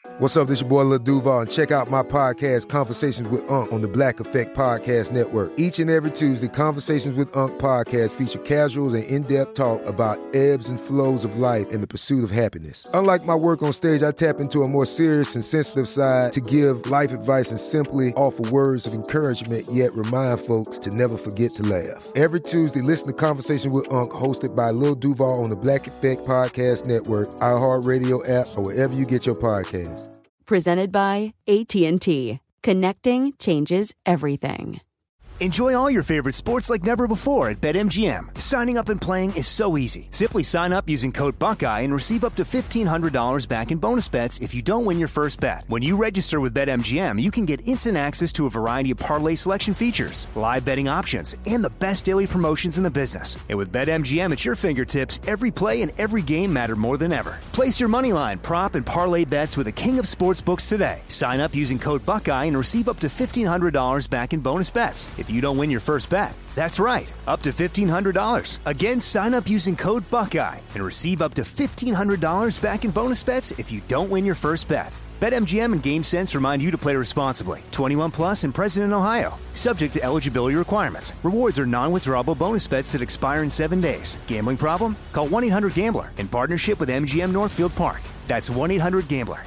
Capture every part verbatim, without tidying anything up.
What's up, this your boy Lil Duval, and check out my podcast, Conversations with Unc, on the Black Effect Podcast Network. Each and every Tuesday, Conversations with Unc podcast feature casuals and in-depth talk about ebbs and flows of life and the pursuit of happiness. Unlike my work on stage, I tap into a more serious and sensitive side to give life advice and simply offer words of encouragement, yet remind folks to never forget to laugh. Every Tuesday, listen to Conversations with Unc, hosted by Lil Duval on the Black Effect Podcast Network, iHeartRadio app, or wherever you get your podcasts. Presented by A T and T. Connecting changes everything. Enjoy all your favorite sports like never before at BetMGM. Signing up and playing is so easy. Simply sign up using code Buckeye and receive up to fifteen hundred dollars back in bonus bets if you don't win your first bet. When you register with BetMGM, you can get instant access to a variety of parlay selection features, live betting options, and the best daily promotions in the business. And with BetMGM at your fingertips, every play and every game matter more than ever. Place your moneyline, prop, and parlay bets with the king of sportsbooks today. Sign up using code Buckeye and receive up to fifteen hundred dollars back in bonus bets if you don't win your first bet. That's right, up to fifteen hundred dollars. Again, sign up using code Buckeye and receive up to fifteen hundred dollars back in bonus bets if you don't win your first bet. BetMGM and GameSense remind you to play responsibly. twenty-one plus and present in Ohio. Subject to eligibility requirements. Rewards are non-withdrawable bonus bets that expire in seven days. Gambling problem? Call one eight hundred gambler in partnership with M G M Northfield Park. That's one eight hundred gambler.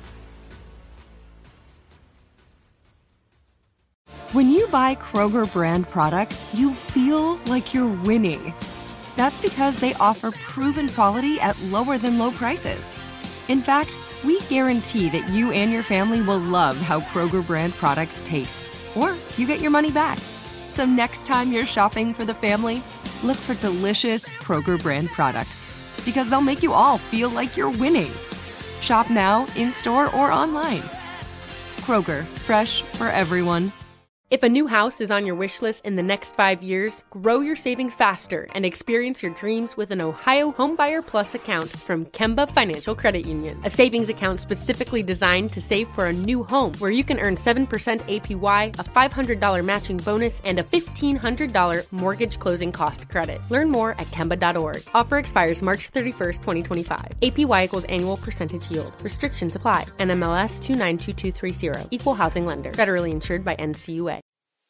When you buy Kroger brand products, you feel like you're winning. That's because they offer proven quality at lower than low prices. In fact, we guarantee that you and your family will love how Kroger brand products taste, or you get your money back. So next time you're shopping for the family, look for delicious Kroger brand products, because they'll make you all feel like you're winning. Shop now, in-store, or online. Kroger, fresh for everyone. If a new house is on your wish list in the next five years, grow your savings faster and experience your dreams with an Ohio Homebuyer Plus account from Kemba Financial Credit Union. A savings account specifically designed to save for a new home, where you can earn seven percent A P Y, a five hundred dollars matching bonus, and a fifteen hundred dollars mortgage closing cost credit. Learn more at Kemba dot org. Offer expires March thirty-first, twenty twenty-five. A P Y equals annual percentage yield. Restrictions apply. N M L S two nine two two three zero. Equal housing lender. Federally insured by N C U A.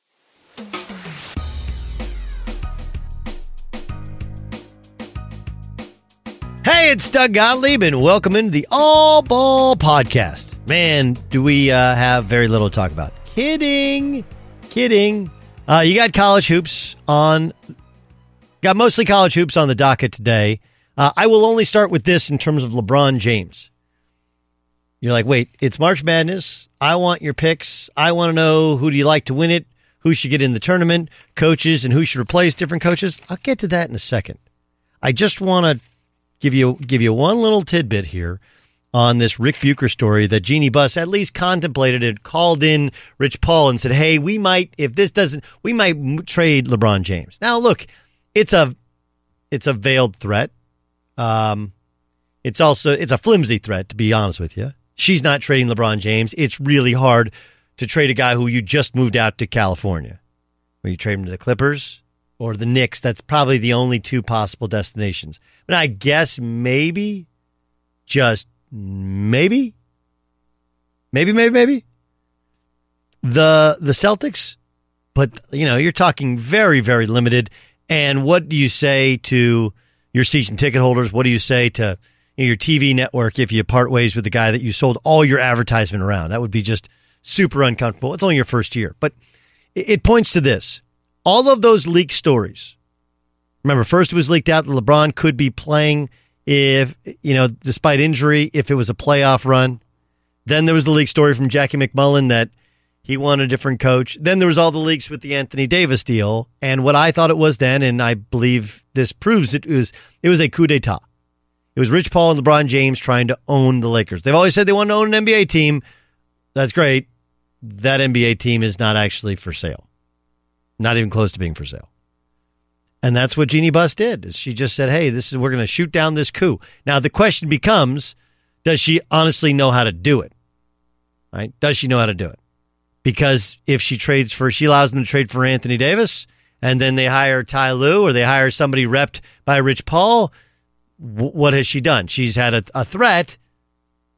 Hey, it's Doug Gottlieb, and welcome into the All Ball Podcast. Man, do we uh, have very little to talk about. Kidding. Kidding. Uh, you got college hoops on, got mostly college hoops on the docket today. Uh, I will only start with this in terms of LeBron James. You're like, wait, it's March Madness. I want your picks. I want to know who do you like to win it, who should get in the tournament, coaches, and who should replace different coaches. I'll get to that in a second. I just want to Give you give you one little tidbit here on this Rick Bucher story that Jeannie Buss at least contemplated it, called in Rich Paul and said, hey, we might, if this doesn't, we might m- trade LeBron James. Now, look, it's a it's a veiled threat. Um, it's also, it's a flimsy threat, to be honest with you. She's not trading LeBron James. It's really hard to trade a guy who you just moved out to California. Where you trade him to the Clippers or the Knicks. That's probably the only two possible destinations. But I guess maybe, just maybe, maybe, maybe, maybe, the the Celtics. But, you know, you're talking very, very limited. And what do you say to your season ticket holders? What do you say to you know, your T V network if you part ways with the guy that you sold all your advertisement around? That would be just super uncomfortable. It's only your first year. But it, it points to this. All of those leaked stories. Remember, first it was leaked out that LeBron could be playing if, you know, despite injury, if it was a playoff run. Then there was the leak story from Jackie McMullen that he wanted a different coach. Then there was all the leaks with the Anthony Davis deal. And what I thought it was then, and I believe this proves it, it was, it was a coup d'etat. It was Rich Paul and LeBron James trying to own the Lakers. They've always said they want to own an N B A team. That's great. That N B A team is not actually for sale. Not even close to being for sale. And that's what Jeannie Buss did. Is she just said, hey, this is we're going to shoot down this coup. Now, the question becomes, does she honestly know how to do it? Right? Does she know how to do it? Because if she trades for, she allows them to trade for Anthony Davis, and then they hire Ty Lue, or they hire somebody repped by Rich Paul, w- what has she done? She's had a, a threat,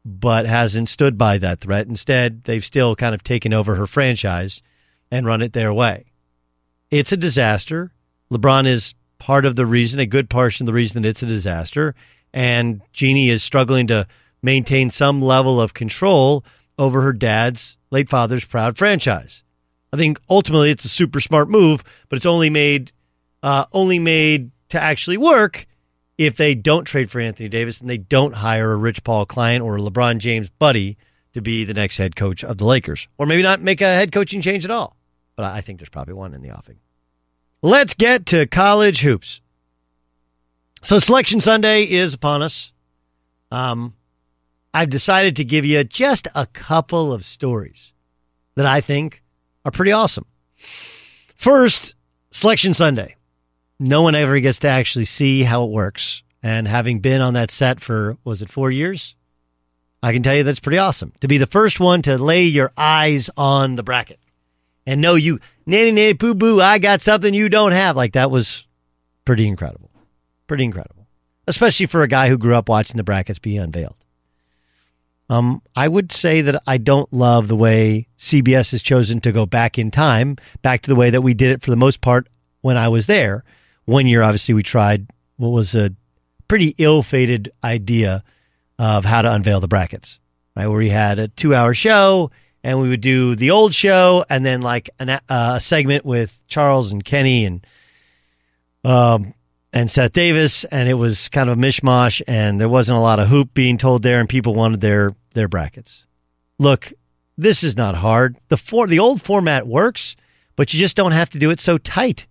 but hasn't stood by that threat. Instead, they've still kind of taken over her franchise and run it their way. It's a disaster. LeBron is part of the reason, a good portion of the reason that it's a disaster. And Jeannie is struggling to maintain some level of control over her dad's, late father's, proud franchise. I think ultimately it's a super smart move, but it's only made uh, only made to actually work if they don't trade for Anthony Davis and they don't hire a Rich Paul client or a LeBron James buddy to be the next head coach of the Lakers. Or maybe not make a head coaching change at all. But I think there's probably one in the offing. Let's get to college hoops. So Selection Sunday is upon us. Um, I've decided to give you just a couple of stories that I think are pretty awesome. First, Selection Sunday. No one ever gets to actually see how it works. And having been on that set for, was it four years? I can tell you that's pretty awesome. To be the first one to lay your eyes on the bracket and know you, nanny, nanny, poo, boo, I got something you don't have. Like, that was pretty incredible. Pretty incredible. Especially for a guy who grew up watching the brackets be unveiled. Um, I would say that I don't love the way C B S has chosen to go back in time, back to the way that we did it for the most part when I was there. One year, obviously, we tried what was a pretty ill-fated idea of how to unveil the brackets, right? Where we had a two-hour show, and we would do the old show, and then like an, uh, a segment with Charles and Kenny and um and Seth Davis, and it was kind of a mishmash, and there wasn't a lot of hoop being told there, and people wanted their their brackets. Look, this is not hard. The for the old format works, but you just don't have to do it so tight.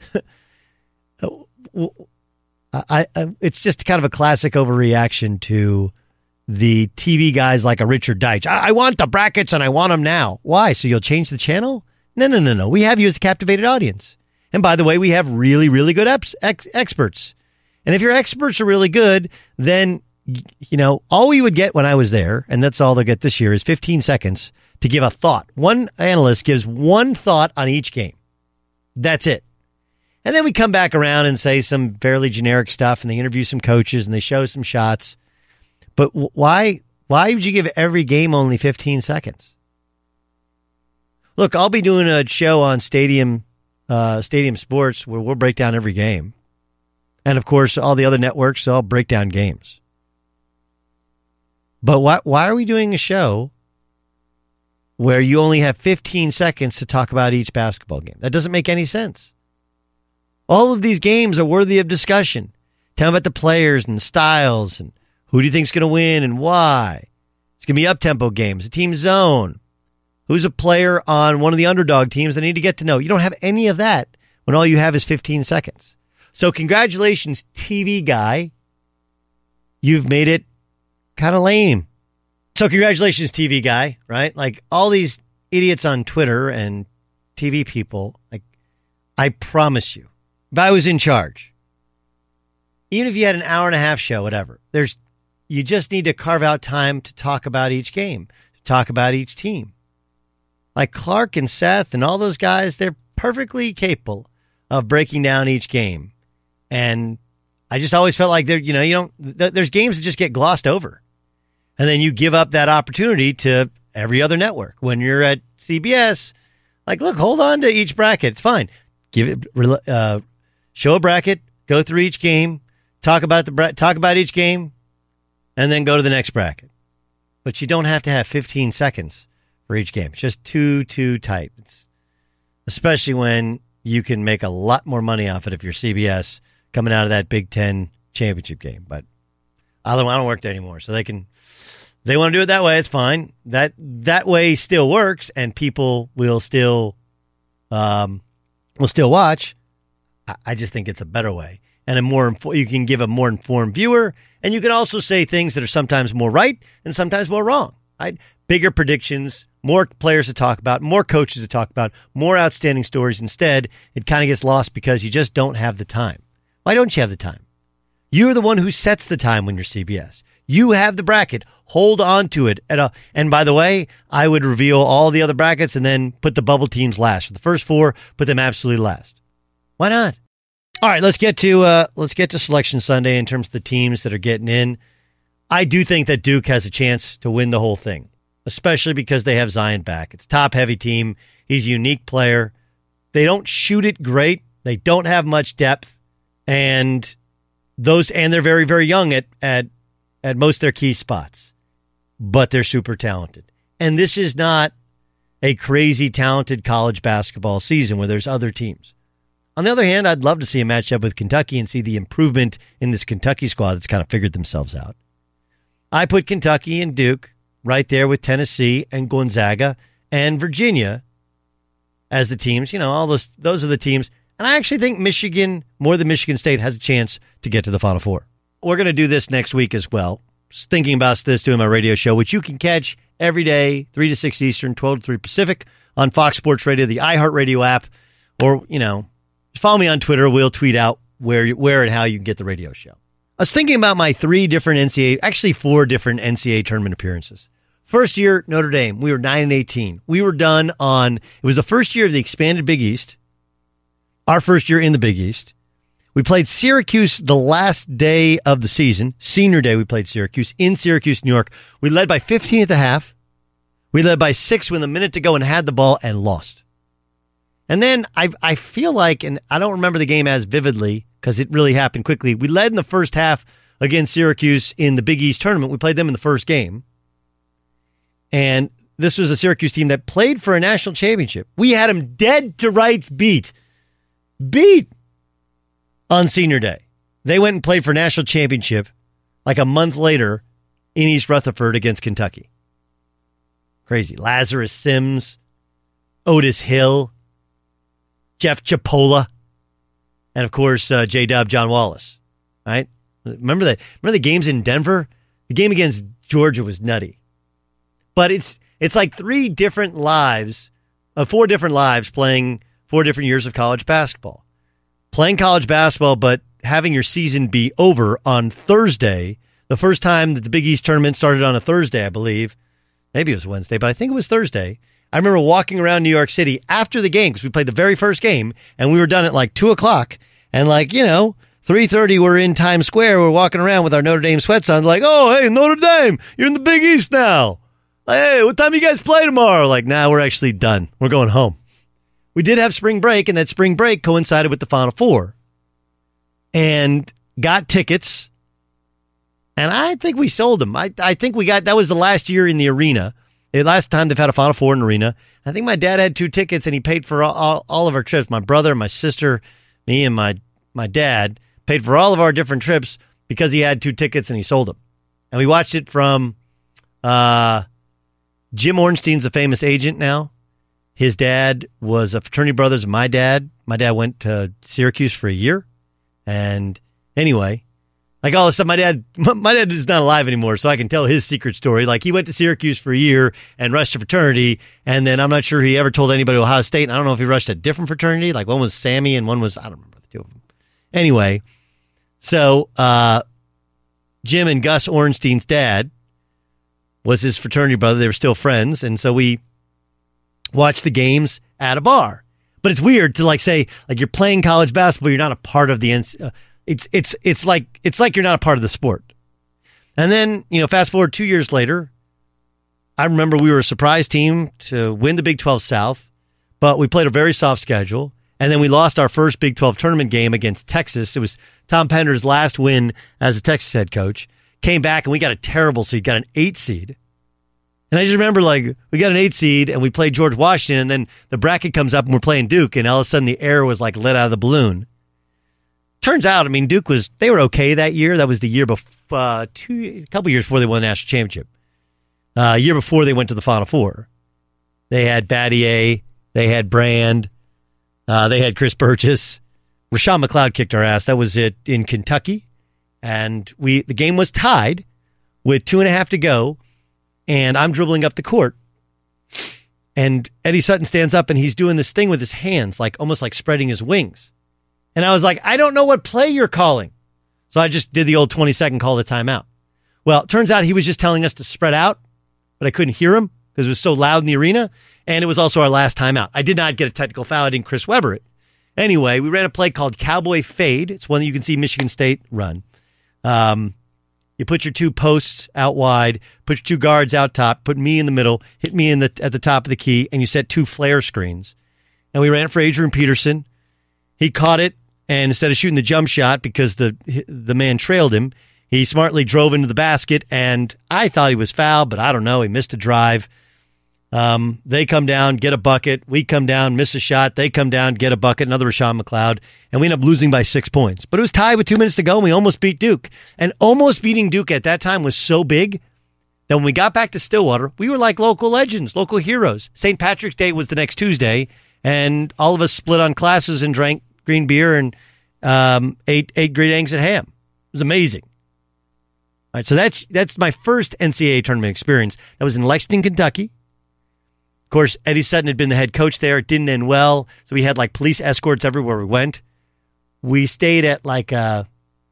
I, I, it's just kind of a classic overreaction to the T V guys like a Richard Deitch. I, I want the brackets and I want them now. Why? So you'll change the channel? No, no, no, no. We have you as a captivated audience. And by the way, we have really, really good ex- ex- experts. And if your experts are really good, then, you know, all we would get when I was there, and that's all they'll get this year, is fifteen seconds to give a thought. One analyst gives one thought on each game. That's it. And then we come back around and say some fairly generic stuff, and they interview some coaches, and they show some shots. But why why would you give every game only fifteen seconds? Look, I'll be doing a show on Stadium uh, Stadium Sports where we'll break down every game. And, of course, all the other networks, they'll break down games. But why why are we doing a show where you only have fifteen seconds to talk about each basketball game? That doesn't make any sense. All of these games are worthy of discussion. Tell them about the players and styles and who do you think is going to win and why. It's going to be up-tempo games, a team zone. Who's a player on one of the underdog teams I need to get to know? You don't have any of that when all you have is fifteen seconds. So congratulations, T V guy. You've made it kind of lame. So congratulations, T V guy, right? Like all these idiots on Twitter and T V people, like I promise you, if I was in charge, even if you had an hour and a half show, whatever, there's you just need to carve out time to talk about each game, to talk about each team. Like Clark and Seth and all those guys, they're perfectly capable of breaking down each game. And I just always felt like there, you know, you don't. Th- there's games that just get glossed over, and then you give up that opportunity to every other network. When you're at C B S, like, look, hold on to each bracket. It's fine. Give it, uh, show a bracket, go through each game, talk about the bra- talk about each game, and then go to the next bracket. But you don't have to have fifteen seconds for each game. It's just too too tight. It's, especially when you can make a lot more money off it if you're C B S. Coming out of that Big Ten championship game. But I don't, I don't work there anymore. So they can, they want to do it that way. It's fine. That, that way still works and people will still, um, will still watch. I, I just think it's a better way and a more, info- you can give a more informed viewer and you can also say things that are sometimes more right and sometimes more wrong, right? Bigger predictions, more players to talk about, more coaches to talk about, more outstanding stories. Instead, it kind of gets lost because you just don't have the time. Why don't you have the time? You're the one who sets the time when you're C B S. You have the bracket. Hold on to it. At a, and by the way, I would reveal all the other brackets and then put the bubble teams last. For the first four, put them absolutely last. Why not? All right, let's get to uh, let's get to Selection Sunday in terms of the teams that are getting in. I do think that Duke has a chance to win the whole thing, especially because they have Zion back. It's a top-heavy team. He's a unique player. They don't shoot it great. They don't have much depth, and those and they're very, very young at at at most of their key spots, but they're super talented. And this is not a crazy talented college basketball season where there's other teams. On the other hand, I'd love to see a matchup with Kentucky and see the improvement in this Kentucky squad that's kind of figured themselves out. I put Kentucky and Duke right there with Tennessee and Gonzaga and Virginia as the teams. You know, all those those are the teams. And I actually think Michigan, more than Michigan State, has a chance to get to the Final Four. We're going to do this next week as well. Just thinking about this doing my radio show, which you can catch every day, three to six Eastern, twelve to three Pacific, on Fox Sports Radio, the iHeartRadio app, or, you know, follow me on Twitter. We'll tweet out where where and how you can get the radio show. I was thinking about my three different N C double A, actually four different N C double A tournament appearances. First year, Notre Dame, we were nine and eighteen. We were done on, it was the first year of the expanded Big East, our first year in the Big East. We played Syracuse the last day of the season. Senior day, we played Syracuse in Syracuse, New York. We led by fifteen at the half. We led by six with a minute to go and had the ball and lost. And then I I feel like, and I don't remember the game as vividly because it really happened quickly. We led in the first half against Syracuse in the Big East tournament. We played them in the first game. And this was a Syracuse team that played for a national championship. We had them dead to rights beat. Beat on senior day. They went and played for national championship like a month later in East Rutherford against Kentucky. Crazy. Lazarus Sims, Otis Hill, Jeff Chipola, and of course, uh, J-Dub, John Wallace. Right? Remember that? Remember the games in Denver? The game against Georgia was nutty. But it's it's like three different lives, uh, four different lives playing four different years of college basketball. Playing college basketball, but having your season be over on Thursday. The first time that the Big East tournament started on a Thursday, I believe. Maybe it was Wednesday, but I think it was Thursday. I remember walking around New York City after the game because we played the very first game, and we were done at like two o'clock. And like, you know, three thirty, we're in Times Square. We're walking around with our Notre Dame sweats on. Like, oh, hey, Notre Dame, you're in the Big East now. Hey, what time you guys play tomorrow? Like, nah, we're actually done. We're going home. We did have spring break, and that spring break coincided with the Final Four. And got tickets, and I think we sold them. I, I think we got, that was the last year in the arena. The last time they've had a Final Four in the arena. I think my dad had two tickets, and he paid for all, all, all of our trips. My brother, my sister, me, and my, my dad paid for all of our different trips because he had two tickets, and he sold them. And we watched it from... uh. Jim Ornstein's a famous agent now. His dad was a fraternity brothers of my dad. My dad went to Syracuse for a year. And anyway, like all this stuff, my dad, my dad is not alive anymore, so I can tell his secret story. Like he went to Syracuse for a year and rushed a fraternity. And then I'm not sure he ever told anybody Ohio State. And I don't know if he rushed a different fraternity. Like one was Sammy and one was, I don't remember the two of them. Anyway, so uh, Jim and Gus Ornstein's dad was his fraternity brother. They were still friends. And so we watched the games at a bar. But it's weird to like say, like you're playing college basketball, you're not a part of the, uh, it's, it's, it's like, it's like you're not a part of the sport. And then, you know, fast forward two years later, I remember we were a surprise team to win the Big twelve South, but we played a very soft schedule. And then we lost our first Big twelve tournament game against Texas. It was Tom Pender's last win as a Texas head coach. Came back and we got a terrible seed, got an eight seed. And I just remember like we got an eight seed and we played George Washington and then the bracket comes up and we're playing Duke and all of a sudden the air was like let out of the balloon. Turns out, I mean, Duke was, they were okay that year. That was the year before, uh, two, a couple years before they won the national championship. Uh, a year before they went to the Final Four. They had Battier, they had Brand, uh, they had Chris Burgess. Rashawn McLeod kicked our ass. That was it in Kentucky. And we the game was tied with two and a half to go, and I'm dribbling up the court. And Eddie Sutton stands up, and he's doing this thing with his hands, like almost like spreading his wings. And I was like, I don't know what play you're calling. So I just did the old twenty-second call the timeout. Well, it turns out he was just telling us to spread out, but I couldn't hear him because it was so loud in the arena, and it was also our last timeout. I did not get a technical foul. I didn't Chris Webber it. Anyway, we ran a play called Cowboy Fade. It's one that you can see Michigan State run. Um, You put your two posts out wide, put your two guards out top, put me in the middle, hit me in the at the top of the key, and you set two flare screens. And we ran for Adrian Peterson. He caught it, and instead of shooting the jump shot because the the man trailed him, he smartly drove into the basket, and I thought he was fouled, but I don't know. He missed a drive. Um, they come down, get a bucket. We come down, miss a shot. They come down, get a bucket. Another Rashawn McLeod. And we end up losing by six points. But it was tied with two minutes to go, and we almost beat Duke. And almost beating Duke at that time was so big that when we got back to Stillwater, we were like local legends, local heroes. Saint Patrick's Day was the next Tuesday, and all of us split on classes and drank green beer and um, ate, ate great eggs and ham. It was amazing. All right, so that's that's my first N C double A tournament experience. That was in Lexington, Kentucky. Of course, Eddie Sutton had been the head coach there. It didn't end well, so we had like police escorts everywhere we went. We stayed at like a,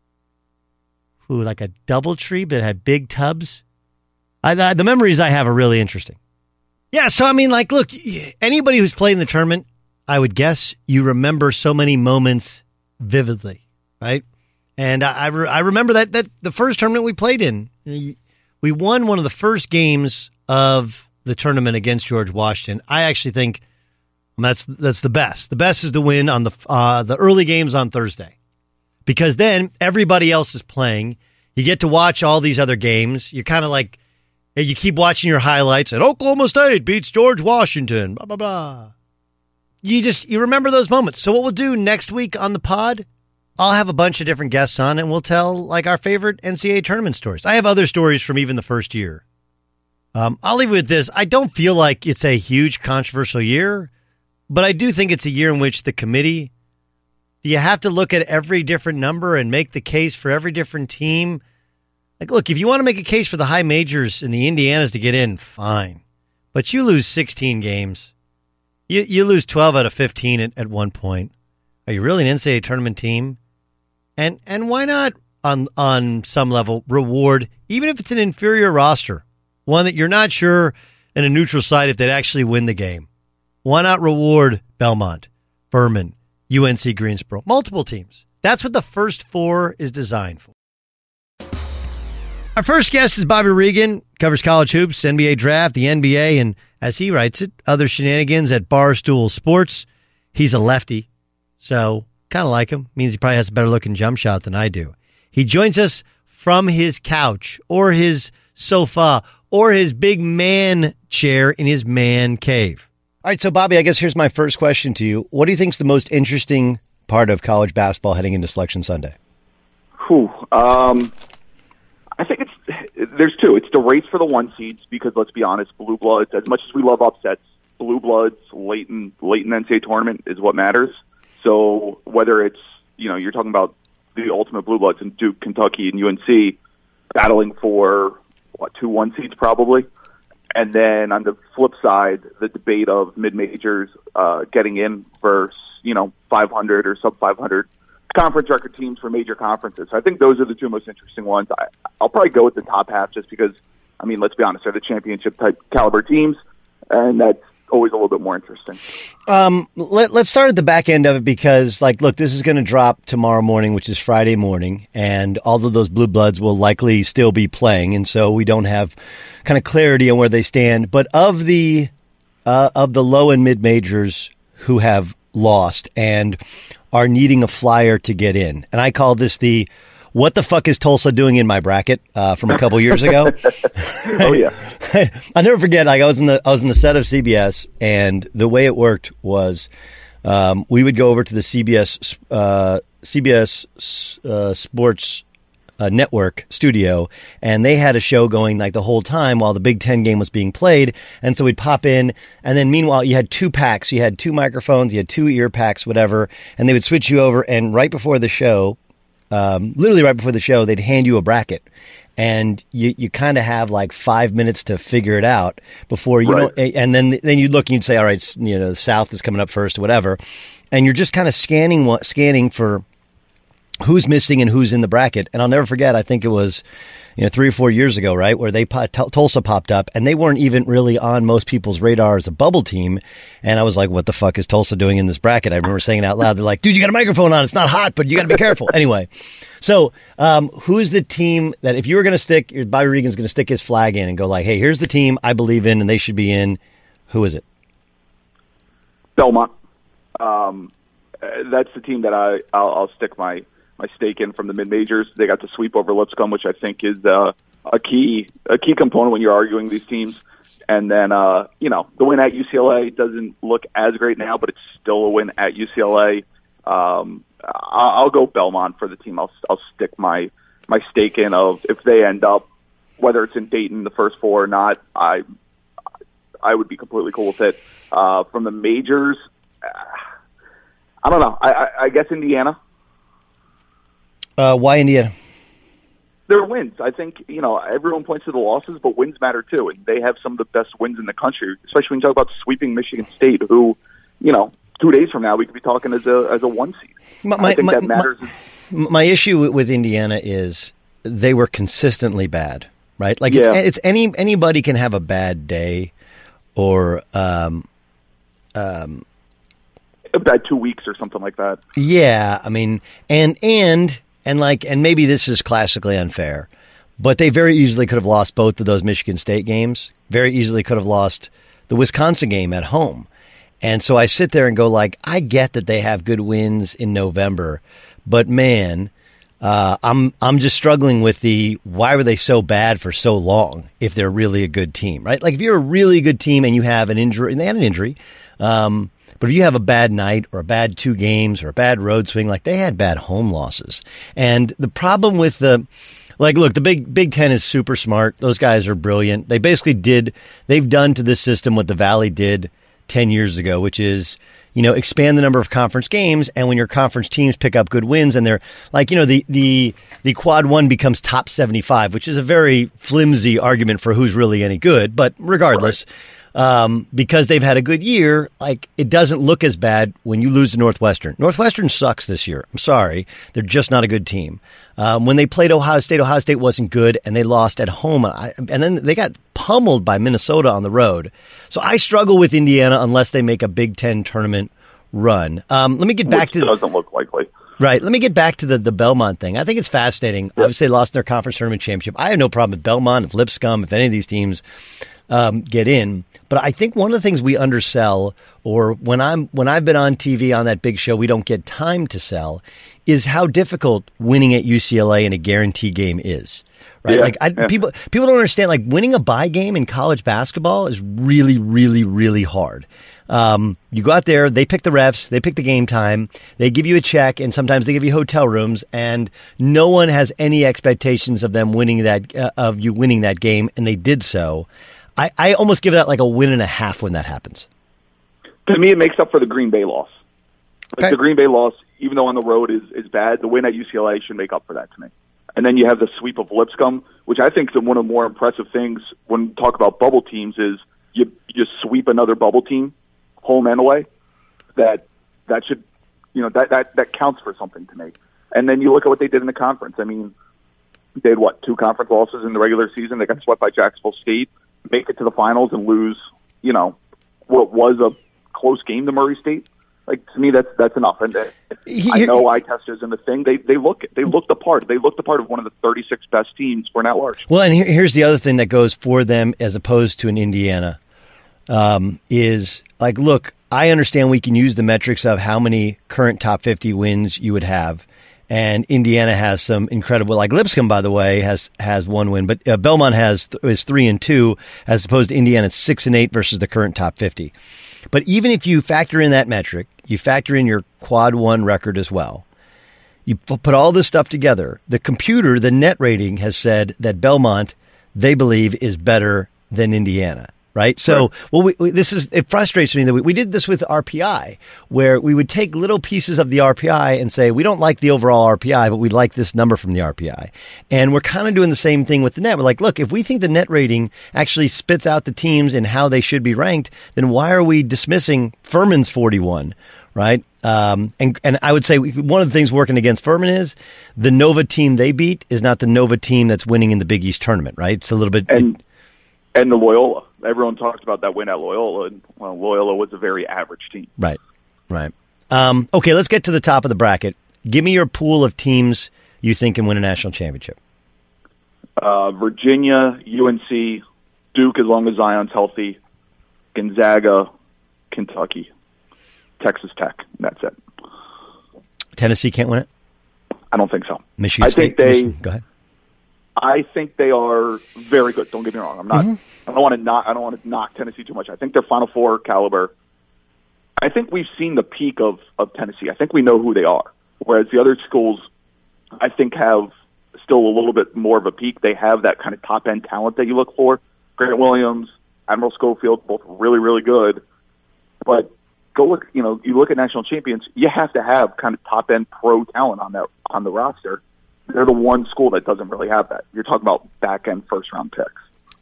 ooh, like a DoubleTree, but it had big tubs. I, I, the memories I have are really interesting. Yeah, so I mean, like, look, anybody who's played in the tournament, I would guess you remember so many moments vividly, right? And I, I, re- I remember that that the first tournament we played in, we won one of the first games of the tournament against George Washington. I actually think that's that's the best. The best is to win on the uh, the early games on Thursday, because then everybody else is playing. You get to watch all these other games. You're kind of like, you keep watching your highlights, and Oklahoma State beats George Washington, blah, blah, blah. You just, you remember those moments. So what we'll do next week on the pod, I'll have a bunch of different guests on, and we'll tell like our favorite N C double A tournament stories. I have other stories from even the first year. Um, I'll leave it with this. I don't feel like it's a huge controversial year, but I do think it's a year in which the committee, you have to look at every different number and make the case for every different team. Like, look, if you want to make a case for the high majors and the Indianas to get in, fine. But you lose sixteen games. You you lose twelve out of fifteen at, at one point. Are you really an N C double A tournament team? And and why not, on on some level, reward, even if it's an inferior roster, one that you're not sure in a neutral site if they'd actually win the game. Why not reward Belmont, Furman, U N C Greensboro, multiple teams? That's what the first four is designed for. Our first guest is Bobby Regan, covers college hoops, N B A draft, the N B A, and as he writes it, other shenanigans at Barstool Sports. He's a lefty, so kind of like him. Means he probably has a better looking jump shot than I do. He joins us from his couch or his sofa or his big man chair in his man cave. All right, so Bobby, I guess here's my first question to you. What do you think is the most interesting part of college basketball heading into Selection Sunday? Whew, um, I think it's there's two. It's the race for the one seeds because, let's be honest, blue bloods, as much as we love upsets, blue bloods late in, late in the N C double A tournament is what matters. So whether it's, you know, you're talking about the ultimate blue bloods in Duke, Kentucky, and U N C battling for, what, two one seeds probably. And then on the flip side, the debate of mid-majors uh, getting in versus, you know, five hundred or sub five hundred conference record teams for major conferences. So I think those are the two most interesting ones. I, I'll probably go with the top half just because, I mean, let's be honest, they're the championship-type caliber teams, and that's always a little bit more interesting. Um, let, let's start at the back end of it because, like, look, this is going to drop tomorrow morning, which is Friday morning, and all of those blue bloods will likely still be playing, and so we don't have kind of clarity on where they stand. But of the uh, of the low and mid majors who have lost and are needing a flyer to get in, and I call this the "What the fuck is Tulsa doing in my bracket?" uh, from a couple years ago. Oh yeah, I'll never forget. Like I was in the I was in the set of C B S, and the way it worked was um, we would go over to the C B S uh, C B S uh, Sports uh, Network studio, and they had a show going like the whole time while the Big Ten game was being played. And so we'd pop in, and then meanwhile you had two packs, you had two microphones, you had two ear packs, whatever, and they would switch you over. And right before the show. Um, literally right before the show, they'd hand you a bracket, and you, you kind of have like five minutes to figure it out before you right. know, and then then you'd look and you'd say, all right, you know, the South is coming up first, or whatever, and you're just kind of scanning scanning for who's missing and who's in the bracket. And I'll never forget, I think it was you know, three or four years ago, right, where they Tulsa popped up, and they weren't even really on most people's radar as a bubble team. And I was like, what the fuck is Tulsa doing in this bracket? I remember saying it out loud. They're like, dude, you got a microphone on. It's not hot, but you got to be careful. Anyway, so um, who's the team that if you were going to stick, Bobby Regan's going to stick his flag in and go like, hey, here's the team I believe in and they should be in. Who is it? Belmont. Um, that's the team that I, I'll, I'll stick my, my stake in from the mid-majors. They got to sweep over Lipscomb, which I think is uh, a key a key component when you're arguing these teams. And then, uh, you know, the win at U C L A doesn't look as great now, but it's still a win at U C L A. Um, I'll go Belmont for the team. I'll, I'll stick my, my stake in of if they end up, whether it's in Dayton, the first four or not, I I would be completely cool with it. Uh, from the majors, uh, I don't know. I, I, I guess Indiana. Uh, why Indiana? Their wins. I think, you know, everyone points to the losses, but wins matter too. And they have some of the best wins in the country, especially when you talk about sweeping Michigan State, who, you know, two days from now we could be talking as a as a one seed. My, I think my, that matters. My, my issue with Indiana is they were consistently bad, right? Like yeah. it's, it's any anybody can have a bad day or um, um, a bad two weeks or something like that. Yeah, I mean, and and. And like, and maybe this is classically unfair, but they very easily could have lost both of those Michigan State games. Very easily could have lost the Wisconsin game at home. And so I sit there and go like, I get that they have good wins in November, but man, uh, I'm I'm just struggling with the why were they so bad for so long if they're really a good team, right? Like if you're a really good team and you have an injury, and they had an injury, um, but if you have a bad night or a bad two games or a bad road swing, like they had bad home losses. And the problem with the, like, look, the Big Big Ten is super smart. Those guys are brilliant. They basically did, they've done to this system what the Valley did ten years ago, which is, you know, expand the number of conference games. And when your conference teams pick up good wins and they're like, you know, the, the, the quad one becomes top seventy-five, which is a very flimsy argument for who's really any good. But regardless, right. Um, because they've had a good year, like it doesn't look as bad when you lose to Northwestern. Northwestern sucks this year. I'm sorry. They're just not a good team. Um, when they played Ohio State, Ohio State wasn't good and they lost at home. I, and then they got pummeled by Minnesota on the road. So I struggle with Indiana unless they make a Big Ten tournament run. Um, let me get back Which to doesn't look likely. Right. Let me get back to the, the Belmont thing. I think it's fascinating. Yep. Obviously, they lost their conference tournament championship. I have no problem with Belmont, if Lipscomb, if any of these teams um, get in. But I think one of the things we undersell, or when I'm when I've been on T V on that big show, we don't get time to sell, is how difficult winning at U C L A in a guarantee game is. Right? Yeah, like I, yeah. people people don't understand. Like winning a bye game in college basketball is really, really, really hard. Um, you go out there, they pick the refs, they pick the game time, they give you a check, and sometimes they give you hotel rooms, and no one has any expectations of them winning that uh, of you winning that game, and they did so. I, I almost give that like a win and a half when that happens. To me, it makes up for the Green Bay loss. Like Okay. the Green Bay loss, even though on the road is, is bad, the win at U C L A should make up for that to me. And then you have the sweep of Lipscomb, which I think is one of the more impressive things when we talk about bubble teams is you you sweep another bubble team, home and away. That that should, you know, that, that, that counts for something to me. And then you look at what they did in the conference. I mean, they had, what, two conference losses in the regular season. They got swept by Jacksonville State, make it to the finals and lose, you know, what was a close game to Murray State. Like, to me, that's that's enough. And uh, I know eye testers and the thing, they they look they look the part. They look the part of one of the thirty-six best teams for an at-large. Well, and here, here's the other thing that goes for them as opposed to an Indiana um, is, like, look, I understand we can use the metrics of how many current top fifty wins you would have. And Indiana has some incredible, like Lipscomb, by the way, has has one win, but uh, Belmont has is three and two, as opposed to Indiana's six and eight versus the current top fifty. But even if you factor in that metric, you factor in your quad one record as well. You put all this stuff together. The computer, the net rating, has said that Belmont, they believe, is better than Indiana. Right. So, right. well, we, we, this is, it frustrates me that we, we did this with R P I, where we would take little pieces of the R P I and say, we don't like the overall R P I, but we like this number from the R P I. And we're kind of doing the same thing with the net. We're like, look, if we think the net rating actually spits out the teams and how they should be ranked, then why are we dismissing Furman's forty-one? right? Um, and and I would say one of the things working against Furman is the Nova team they beat is not the Nova team that's winning in the Big East tournament, right? It's a little bit... And, it, and the Loyola. Everyone talked about that win at Loyola, and well, Loyola was a very average team. Right, right. Um, okay, let's get to the top of the bracket. Give me your pool of teams you think can win a national championship. Uh, Virginia, U N C, Duke as long as Zion's healthy, Gonzaga, Kentucky, Texas Tech. That's it. Tennessee can't win it? I don't think so. Michigan I State? think they. Michigan, go ahead. I think they are very good. Don't get me wrong. I'm not. Mm-hmm. I don't want to knock. I don't want to knock Tennessee too much. I think they're Final Four caliber. I think we've seen the peak of, of Tennessee. I think we know who they are. Whereas the other schools, I think, have still a little bit more of a peak. They have that kind of top end talent that you look for. Grant Williams, Admiral Schofield, both really, really good. But go look. You know, you look at national champions. You have to have kind of top end pro talent on that on the roster. They're the one school that doesn't really have that. You're talking about back end first round picks.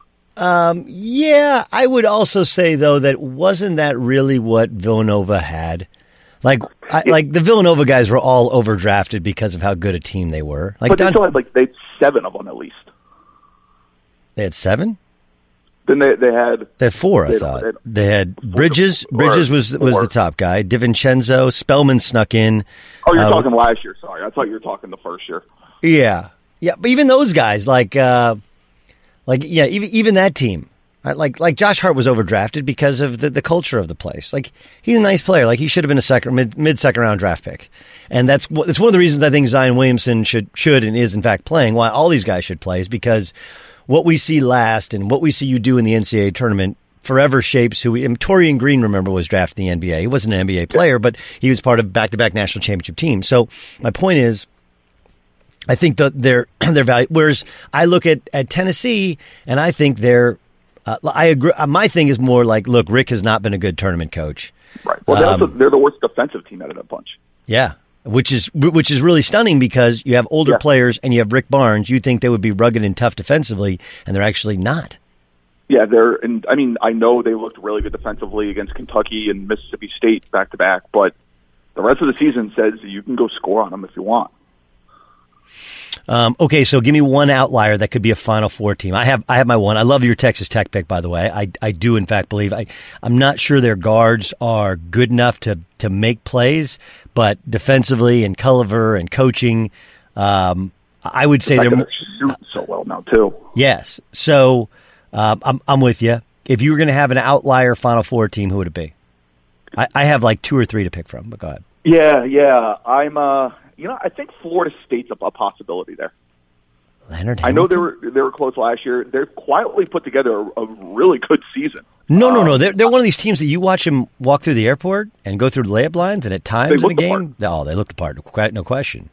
Um, yeah, I would also say though that wasn't that really what Villanova had. Like, I, like the Villanova guys were all overdrafted because of how good a team they were. Like, but they Don, still had like they had seven of them at least. They had seven. Then they they had they had four. I they, thought they had, they had Bridges. Bridges was was the top guy. DiVincenzo, Spellman snuck in. Oh, you're uh, talking last year. Sorry, I thought you were talking the first year. Yeah, yeah, but even those guys, like, uh, like, yeah, even even that team, right? like, like Josh Hart was overdrafted because of the, the culture of the place. Like, he's a nice player. Like, he should have been a second mid mid second round draft pick, and that's that's one of the reasons I think Zion Williamson should should and is in fact playing. Why all these guys should play is because what we see last and what we see you do in the N C double A tournament forever shapes who we. And Torian Green, remember, was drafted in the N B A. He wasn't an N B A player, but he was part of back to back national championship teams. So my point is, I think that their their value. Whereas I look at, at Tennessee and I think they're. Uh, I agree. Uh, my thing is more like, look, Rick has not been a good tournament coach. Right. Well, um, they're, also, they're the worst defensive team out of that bunch. Yeah, which is which is really stunning because you have older yeah. players and you have Rick Barnes. You'd think they would be rugged and tough defensively, and they're actually not. Yeah, they're. And I mean, I know they looked really good defensively against Kentucky and Mississippi State back to back, but the rest of the season says you can go score on them if you want. Um, okay, so give me one outlier that could be a Final Four team. I have I have my one. I love your Texas Tech pick, by the way. I I do in fact believe I I'm not sure their guards are good enough to to make plays, but defensively and Culliver and coaching, um, I would say the they're fact that they're shooting so well now too. Yes, so um, I'm I'm with you. If you were going to have an outlier Final Four team, who would it be? I, I have like two or three to pick from, but go ahead. Yeah, yeah. I'm. Uh, you know, I think Florida State's a, a possibility there. Leonard Hamilton? I know they were they were close last year. They're quietly put together a, a really good season. No, no, um, no. They're they're one of these teams that you watch them walk through the airport and go through the layup lines, and at times in a game, oh, they look the part. No question.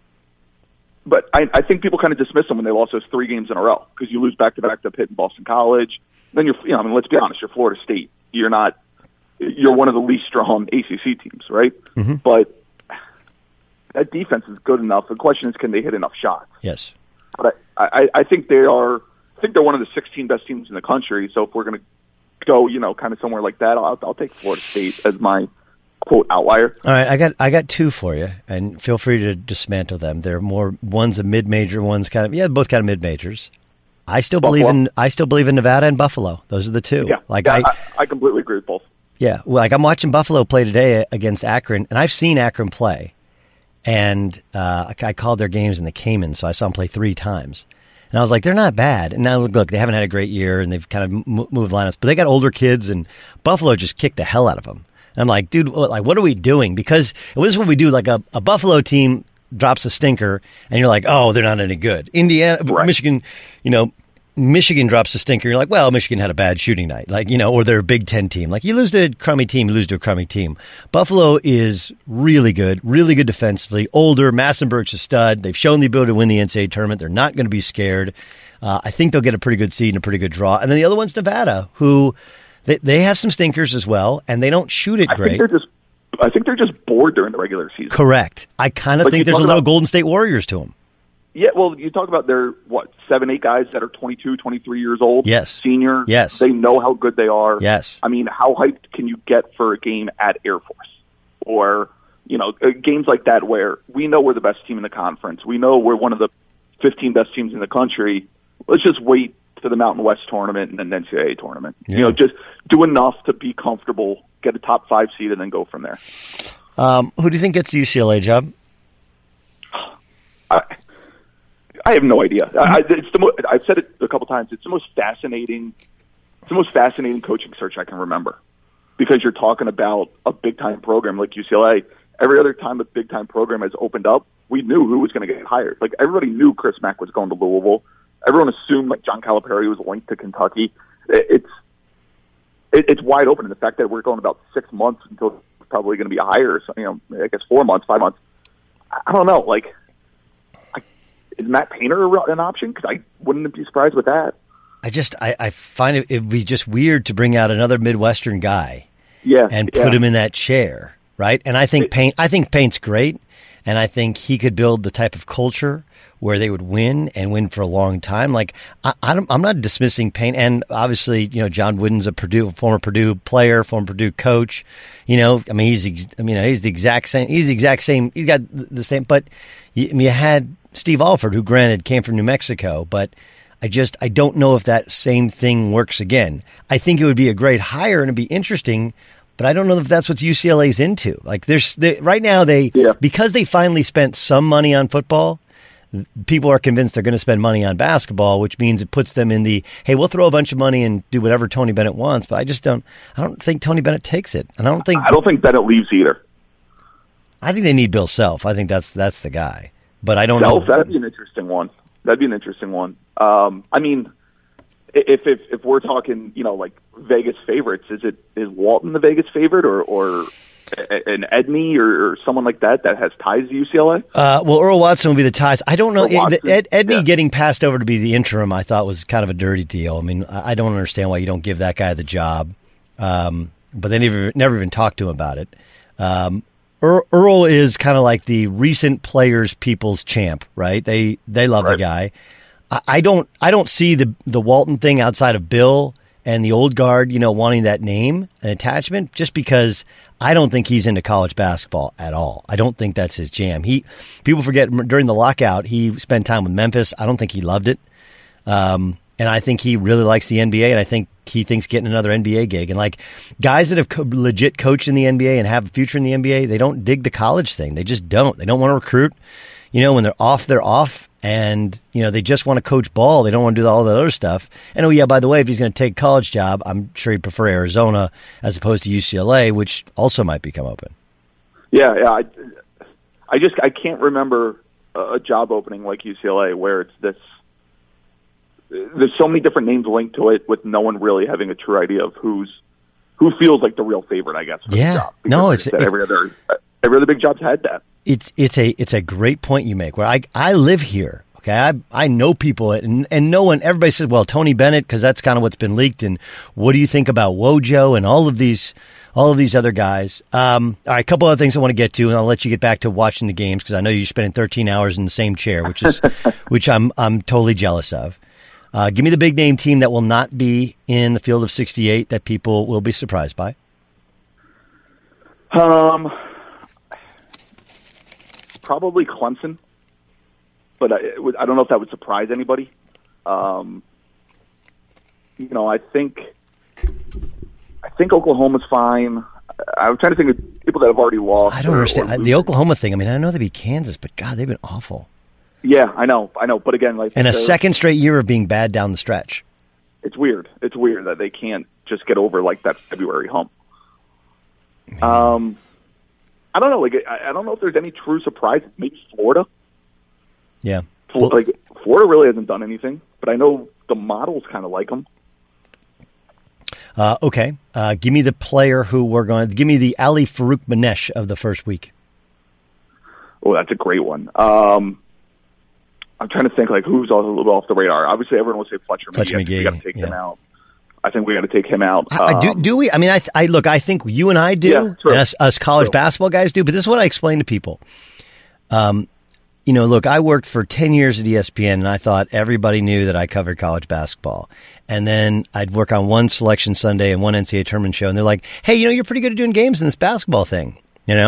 But I, I think people kind of dismiss them when they lost those three games in a row because you lose back to back to Pitt and Boston College. Then you're, you know, I mean, let's be honest, you're Florida State. You're not. You're one of the least strong A C C teams, right? Mm-hmm. But that defense is good enough. The question is, can they hit enough shots? Yes. But I, I, I think they are. I think they're one of the sixteen best teams in the country. So if we're going to go, you know, kind of somewhere like that, I'll, I'll take Florida State as my quote outlier. All right, I got I got two for you, and feel free to dismantle them. They're more one's a mid major, one's kind of yeah, both kind of mid majors. I still Buffalo. believe in I still believe in Nevada and Buffalo. Those are the two. Yeah, like yeah, I, I, I completely agree with both. Yeah, well, like I'm watching Buffalo play today against Akron, and I've seen Akron play, and uh, I, I called their games in the Cayman, so I saw them play three times, and I was like, they're not bad. And now look, they haven't had a great year, and they've kind of m- moved lineups, but they got older kids, and Buffalo just kicked the hell out of them. And I'm like, dude, what, like, what are we doing? Because this is what we do. Like a, a Buffalo team drops a stinker, and you're like, oh, they're not any good. Indiana, Right. Michigan, you know. Michigan drops a stinker. You're like, well, Michigan had a bad shooting night, like, you know, or they're a Big Ten team. Like, you lose to a crummy team, you lose to a crummy team. Buffalo is really good, really good defensively. Older, Massenberg's a stud. They've shown the ability to win the N C double A tournament. They're not going to be scared. Uh, I think they'll get a pretty good seed and a pretty good draw. And then the other one's Nevada, who they, they have some stinkers as well, and they don't shoot it I great. think they're just. I think they're just bored during the regular season. Correct. I kind of Like think you there's a talk little about- Golden State Warriors to them. Yeah, well, you talk about their, what, seven, eight guys that are twenty-two, twenty-three years old? Yes. Seniors? Yes. They know how good they are. Yes. I mean, how hyped can you get for a game at Air Force? Or, You know, uh, games like that where we know we're the best team in the conference. We know we're one of the fifteen best teams in the country. Let's just wait to the Mountain West tournament and then the N C double A tournament. Yeah. You know, just do enough to be comfortable, get a top five seed, and then go from there. Um, who do you think gets the U C L A job? I, I have no idea. I, it's the mo- I've said it a couple times. It's the most fascinating. It's the most fascinating coaching search I can remember, because you're talking about a big time program like U C L A. Every other time a big time program has opened up, we knew who was going to get hired. Like, everybody knew Chris Mack was going to Louisville. Everyone assumed like John Calipari was linked to Kentucky. It, it's it, it's wide open, and the fact that we're going about six months until it's probably going to be a hire. So, you know, I guess four months, five months. I don't know. Like, I, is Matt Painter an option? Because I wouldn't be surprised with that. I just I, I find it it'd be just weird to bring out another Midwestern guy, yeah, and yeah. put him in that chair, right? And I think Paint I think Paint's great, and I think he could build the type of culture where they would win and win for a long time. Like, I, I don't, I'm not dismissing Paint, and obviously, you know, John Wooden's a Purdue, former Purdue player, former Purdue coach. You know, I mean, he's, I mean, he's the exact same. He's the exact same. He's got the same. But you, I mean, you had Steve Alford, who granted came from New Mexico, but I just I don't know if that same thing works again. I think it would be a great hire and it'd be interesting. But I don't know if that's what U C L A's into. Like, there's they, right now they yeah. because they finally spent some money on football. People are convinced they're going to spend money on basketball, which means it puts them in the, hey, we'll throw a bunch of money and do whatever Tony Bennett wants. But I just don't, I don't think Tony Bennett takes it. And I don't think, I don't think Bennett leaves either. I think they need Bill Self. I think that's, that's the guy, but I don't Self, know. That'd be an interesting one. That'd be an interesting one. Um, I mean, if, if, if we're talking, you know, like Vegas favorites, is it, is Walton the Vegas favorite or, or, an Edney or, or someone like that that has ties to U C L A? Uh, well, Earl Watson will be the ties. I don't know. Ed, Ed, Edney yeah. getting passed over to be the interim, I thought was kind of a dirty deal. I mean, I don't understand why you don't give that guy the job. Um, but they never, never even talked to him about it. Um, Earl, Earl is kind of like the recent players' people's champ, right? They they love right. the guy. I, I don't I don't see the the Walton thing outside of Bill and the old guard, you know, wanting that name and attachment, just because I don't think he's into college basketball at all. I don't think that's his jam. He people forget during the lockout he spent time with Memphis. I don't think he loved it, um, and I think he really likes the N B A. And I think he thinks getting another N B A gig. And like guys that have co- legit coached in the N B A and have a future in the N B A, they don't dig the college thing. They just don't. They don't want to recruit. You know, when they're off, they're off. And, you know, they just want to coach ball. They don't want to do all that other stuff. And, oh, yeah, by the way, if he's going to take a college job, I'm sure he'd prefer Arizona as opposed to U C L A, which also might become open. Yeah, yeah. I, I just I can't remember a job opening like U C L A where it's this – there's so many different names linked to it with no one really having a true idea of who's who feels like the real favorite, I guess, for yeah. the job. Because no, like it's said, it, every other every other big job's had that. It's it's a it's a great point you make. Where I I live here, okay, I I know people, and and no one. Everybody says, well, Tony Bennett, because that's kind of what's been leaked. And what do you think about Wojo and all of these all of these other guys? Um, all right, a couple other things I want to get to, and I'll let you get back to watching the games because I know you're spending thirteen hours in the same chair, which is which I'm I'm totally jealous of. Uh, give me the big name team that will not be in the field of sixty-eight that people will be surprised by. Um. Probably Clemson, but I, it would, I don't know if that would surprise anybody. Um, you know, I think I think Oklahoma's fine. I'm trying to think of people that have already lost. I don't or, understand or the Oklahoma thing. I mean, I know they beat Kansas, but God, they've been awful. Yeah, I know, I know. But again, like and a second straight year of being bad down the stretch. It's weird. It's weird that they can't just get over like that February hump. Man. Um. I don't know. Like, I, I don't know if there's any true surprises. Maybe Florida. Yeah. Well, like Florida really hasn't done anything, but I know the models kind of like them. Uh, okay. Uh, give me the player who we're going to give me the Ali Farouk Manesh of the first week. Oh, that's a great one. Um, I'm trying to think like who's a little off the radar. Obviously, everyone will say Fletcher, Fletcher McGee. We got to take yeah. him out. I think we got to take him out. I, um, do do we? I mean, I, I look. I think you and I do, yeah, and us, us college true. basketball guys do. But this is what I explain to people. Um, you know, look, I worked for ten years at E S P N, and I thought everybody knew that I covered college basketball. And then I'd work on one Selection Sunday and one N C double A tournament show, and they're like, "Hey, you know, you're pretty good at doing games in this basketball thing." You know,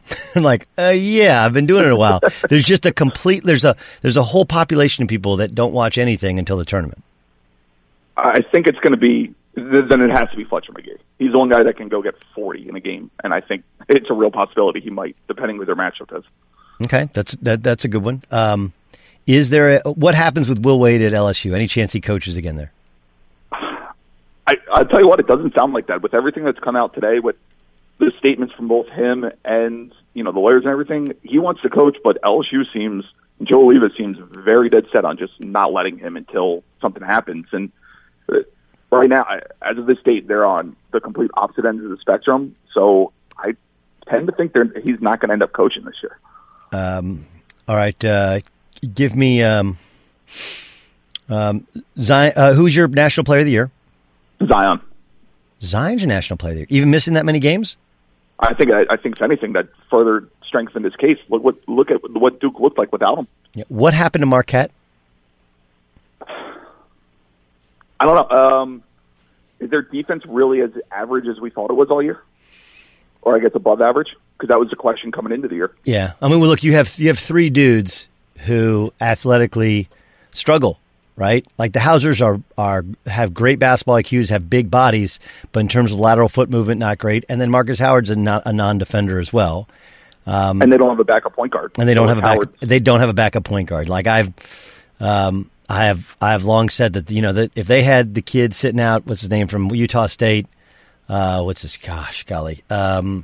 I'm like, uh, yeah, I've been doing it a while. There's just a complete, there's a there's a whole population of people that don't watch anything until the tournament. I think it's going to be, then it has to be Fletcher Magee. He's the one guy that can go get forty in a game, and I think it's a real possibility he might, depending what their matchup is. Okay, that's that, that's a good one. Um, is there a, what happens with Will Wade at L S U? Any chance he coaches again there? I, I'll tell you what, it doesn't sound like that. With everything that's come out today, with the statements from both him and, you know, the lawyers and everything, he wants to coach, but L S U seems, Joe Oliva seems very dead set on just not letting him until something happens. And right now, as of this date, they're on the complete opposite ends of the spectrum. So I tend to think they're, he's not going to end up coaching this year. Um, all right. Uh, give me um, um, Zion, uh, who's your National Player of the Year? Zion. Zion's your National Player of the Year. Even missing that many games? I think. I, I think if anything, that further strengthened his case. Look what look at what Duke looked like without him. Yeah. What happened to Marquette? I don't know. Um, is their defense really as average as we thought it was all year, or I guess above average? Because that was the question coming into the year. Yeah, I mean, well, look, you have you have three dudes who athletically struggle, right? Like the Hausers are are have great basketball I Qs, have big bodies, but in terms of lateral foot movement, not great. And then Marcus Howard's a, not, a non-defender as well. Um, and they don't have a backup point guard. And they don't so have a backup. They don't have a backup point guard. Like I've, um, I have, I have long said that you know that if they had the kid sitting out, what's his name from Utah State, uh, what's his gosh golly, um,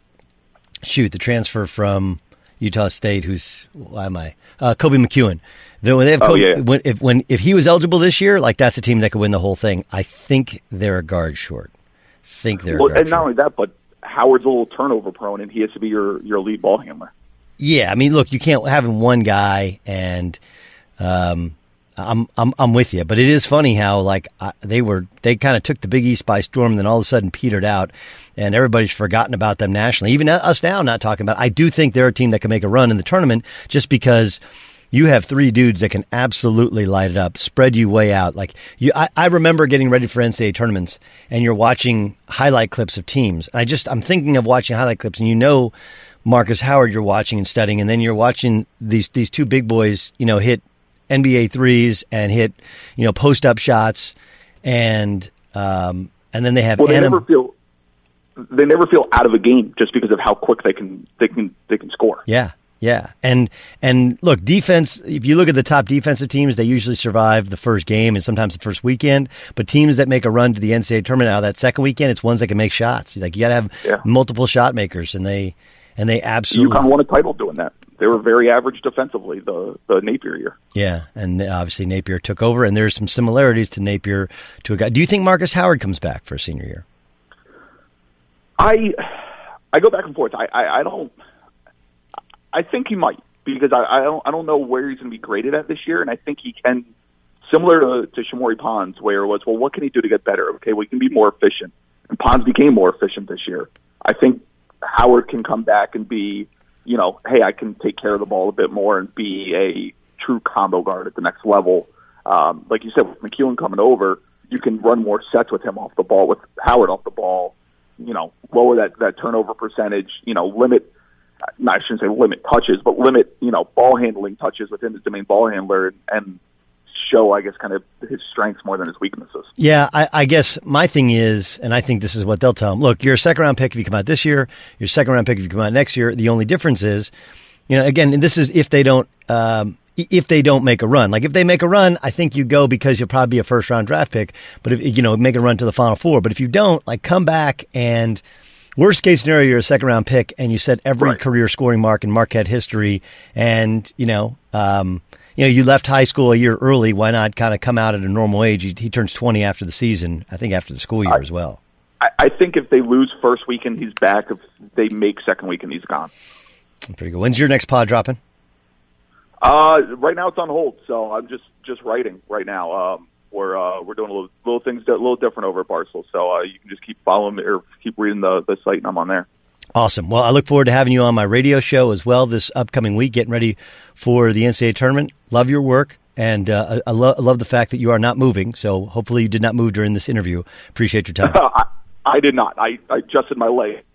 shoot the transfer from Utah State, who's why am I uh, Kobe McEwen. Then when they have oh, Kobe, yeah. when, if when if he was eligible this year, like that's a team that could win the whole thing. I think they're a guard short. think they're well, a guard and not short. only that, but Howard's a little turnover prone, and he has to be your your lead ball handler. Yeah, I mean, look, you can't have one guy, and um, I'm I'm I'm with you, but it is funny how like I, they were they kind of took the Big East by storm, and then all of a sudden petered out, and everybody's forgotten about them nationally. Even us now, not talking about. I do think they're a team that can make a run in the tournament, just because you have three dudes that can absolutely light it up, spread you way out. Like you, I, I remember getting ready for N C double A tournaments, and you're watching highlight clips of teams. I just I'm thinking of watching highlight clips, and you know. Marcus Howard you're watching and studying, and then you're watching these these two big boys, you know, hit N B A threes and hit, you know, post up shots, and um, and then they have. Well, they anim- never feel they never feel out of a game just because of how quick they can they can they can score. Yeah, yeah, and and look, defense. If you look at the top defensive teams, they usually survive the first game and sometimes the first weekend. But teams that make a run to the N C double A tournament now that second weekend, it's ones that can make shots. Like you got to have yeah. multiple shot makers, and they. And they absolutely UConn won a title doing that. They were very average defensively the the Napier year. Yeah, and obviously Napier took over, and there's some similarities to Napier to a guy. Do you think Marcus Howard comes back for a senior year? I I go back and forth. I, I, I don't. I think he might because I, I don't I don't know where he's going to be graded at this year, and I think he can. Similar to, to Shamori Pons, where it was, well, what can he do to get better? Okay, we can be more efficient, and Pons became more efficient this year. I think Howard can come back and be, you know, hey, I can take care of the ball a bit more and be a true combo guard at the next level. Um, like you said, with McEwen coming over, you can run more sets with him off the ball, with Howard off the ball, you know, lower that, that turnover percentage, you know, limit, no, I shouldn't say limit touches, but limit, you know, ball handling touches within the domain ball handler and, and show, I guess, kind of his strengths more than his weaknesses. Yeah, I, I guess my thing is, and I think this is what they'll tell him, look, you're a second-round pick if you come out this year, you're a second-round pick if you come out next year. The only difference is, you know, again, and this is if they don't um, if they don't make a run. Like, if they make a run, I think you go because you'll probably be a first-round draft pick, but, if you know, make a run to the Final Four. But if you don't, like, come back and worst-case scenario, you're a second-round pick, and you set every right. career scoring mark in Marquette history, and, you know, um, you know, you left high school a year early. Why not kind of come out at a normal age? He, he turns twenty after the season, I think after the school year I, as well. I, I think if they lose first weekend, he's back. If they make second weekend, he's gone. Pretty good. When's your next pod dropping? Uh, right now it's on hold, so I'm just, just writing right now. Um, we're uh, we're doing a little, little things a little different over at Barstool, so uh, you can just keep following me or keep reading the, the site, and I'm on there. Awesome. Well, I look forward to having you on my radio show as well this upcoming week, getting ready for the N C double A tournament. Love your work, and uh, I, lo- I love the fact that you are not moving, so hopefully you did not move during this interview. Appreciate your time. I, I did not. I, I adjusted my leg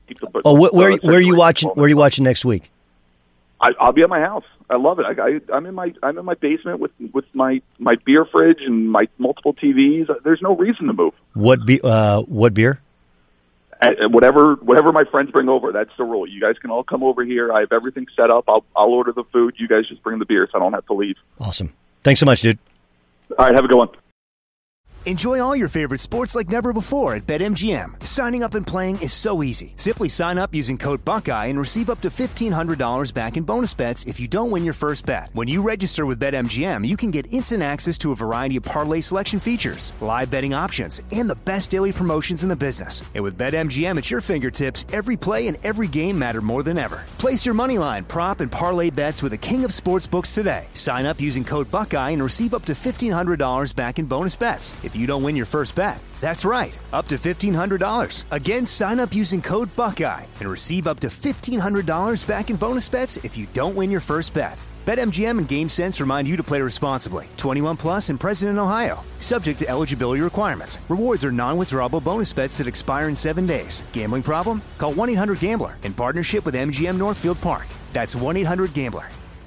keep the. Oh, wh- where uh, where are you watching? Where are you watching next week? I, I'll be at my house. I love it. I, I, I'm in my I'm in my basement with with my, my beer fridge and my multiple T Vs. There's no reason to move. What be uh, what beer? And whatever whatever my friends bring over, that's the rule. You guys can all come over here. I have everything set up. I'll I'll order the food. You guys just bring the beer, so I don't have to leave. Awesome. Thanks so much, dude. All right, have a good one. Enjoy all your favorite sports like never before at BetMGM. Signing up and playing is so easy. Simply sign up using code Buckeye and receive up to fifteen hundred dollars back in bonus bets if you don't win your first bet. When you register with BetMGM, you can get instant access to a variety of parlay selection features, live betting options, and the best daily promotions in the business. And with BetMGM at your fingertips, every play and every game matter more than ever. Place your moneyline, prop, and parlay bets with the king of sportsbooks today. Sign up using code Buckeye and receive up to fifteen hundred dollars back in bonus bets if you don't win your first bet. That's right, up to fifteen hundred dollars. Again, sign up using code Buckeye and receive up to fifteen hundred dollars back in bonus bets if you don't win your first bet. BetMGM and GameSense remind you to play responsibly. twenty-one plus and present in Ohio. Subject to eligibility requirements. Rewards are non-withdrawable bonus bets that expire in seven days. Gambling problem? Call one eight hundred gambler in partnership with M G M Northfield Park. That's one eight hundred gambler.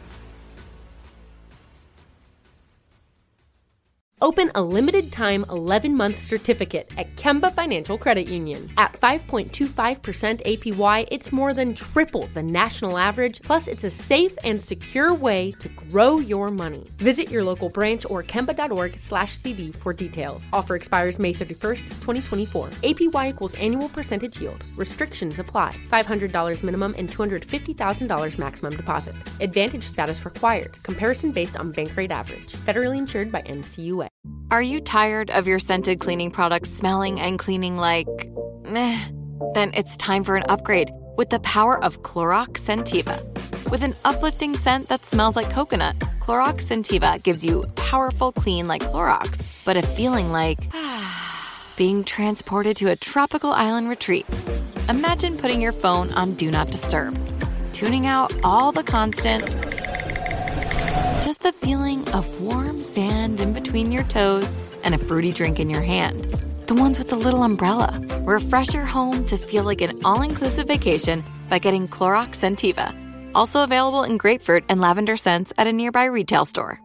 Open a limited-time eleven-month certificate at Kemba Financial Credit Union. At five point two five percent A P Y, it's more than triple the national average, plus it's a safe and secure way to grow your money. Visit your local branch or kemba.org slash CD for details. Offer expires May thirty-first, twenty twenty-four. A P Y equals annual percentage yield. Restrictions apply. five hundred dollars minimum and two hundred fifty thousand dollars maximum deposit. Advantage status required. Comparison based on bank rate average. Federally insured by N C U A. Are you tired of your scented cleaning products smelling and cleaning like meh? Then it's time for an upgrade with the power of Clorox Scentiva. With an uplifting scent that smells like coconut, Clorox Scentiva gives you powerful clean like Clorox, but a feeling like being transported to a tropical island retreat. Imagine putting your phone on Do Not Disturb, tuning out all the constant, just the feeling of warm sand in between your toes and a fruity drink in your hand. The ones with the little umbrella. Refresh your home to feel like an all-inclusive vacation by getting Clorox Scentiva. Also available in grapefruit and lavender scents at a nearby retail store.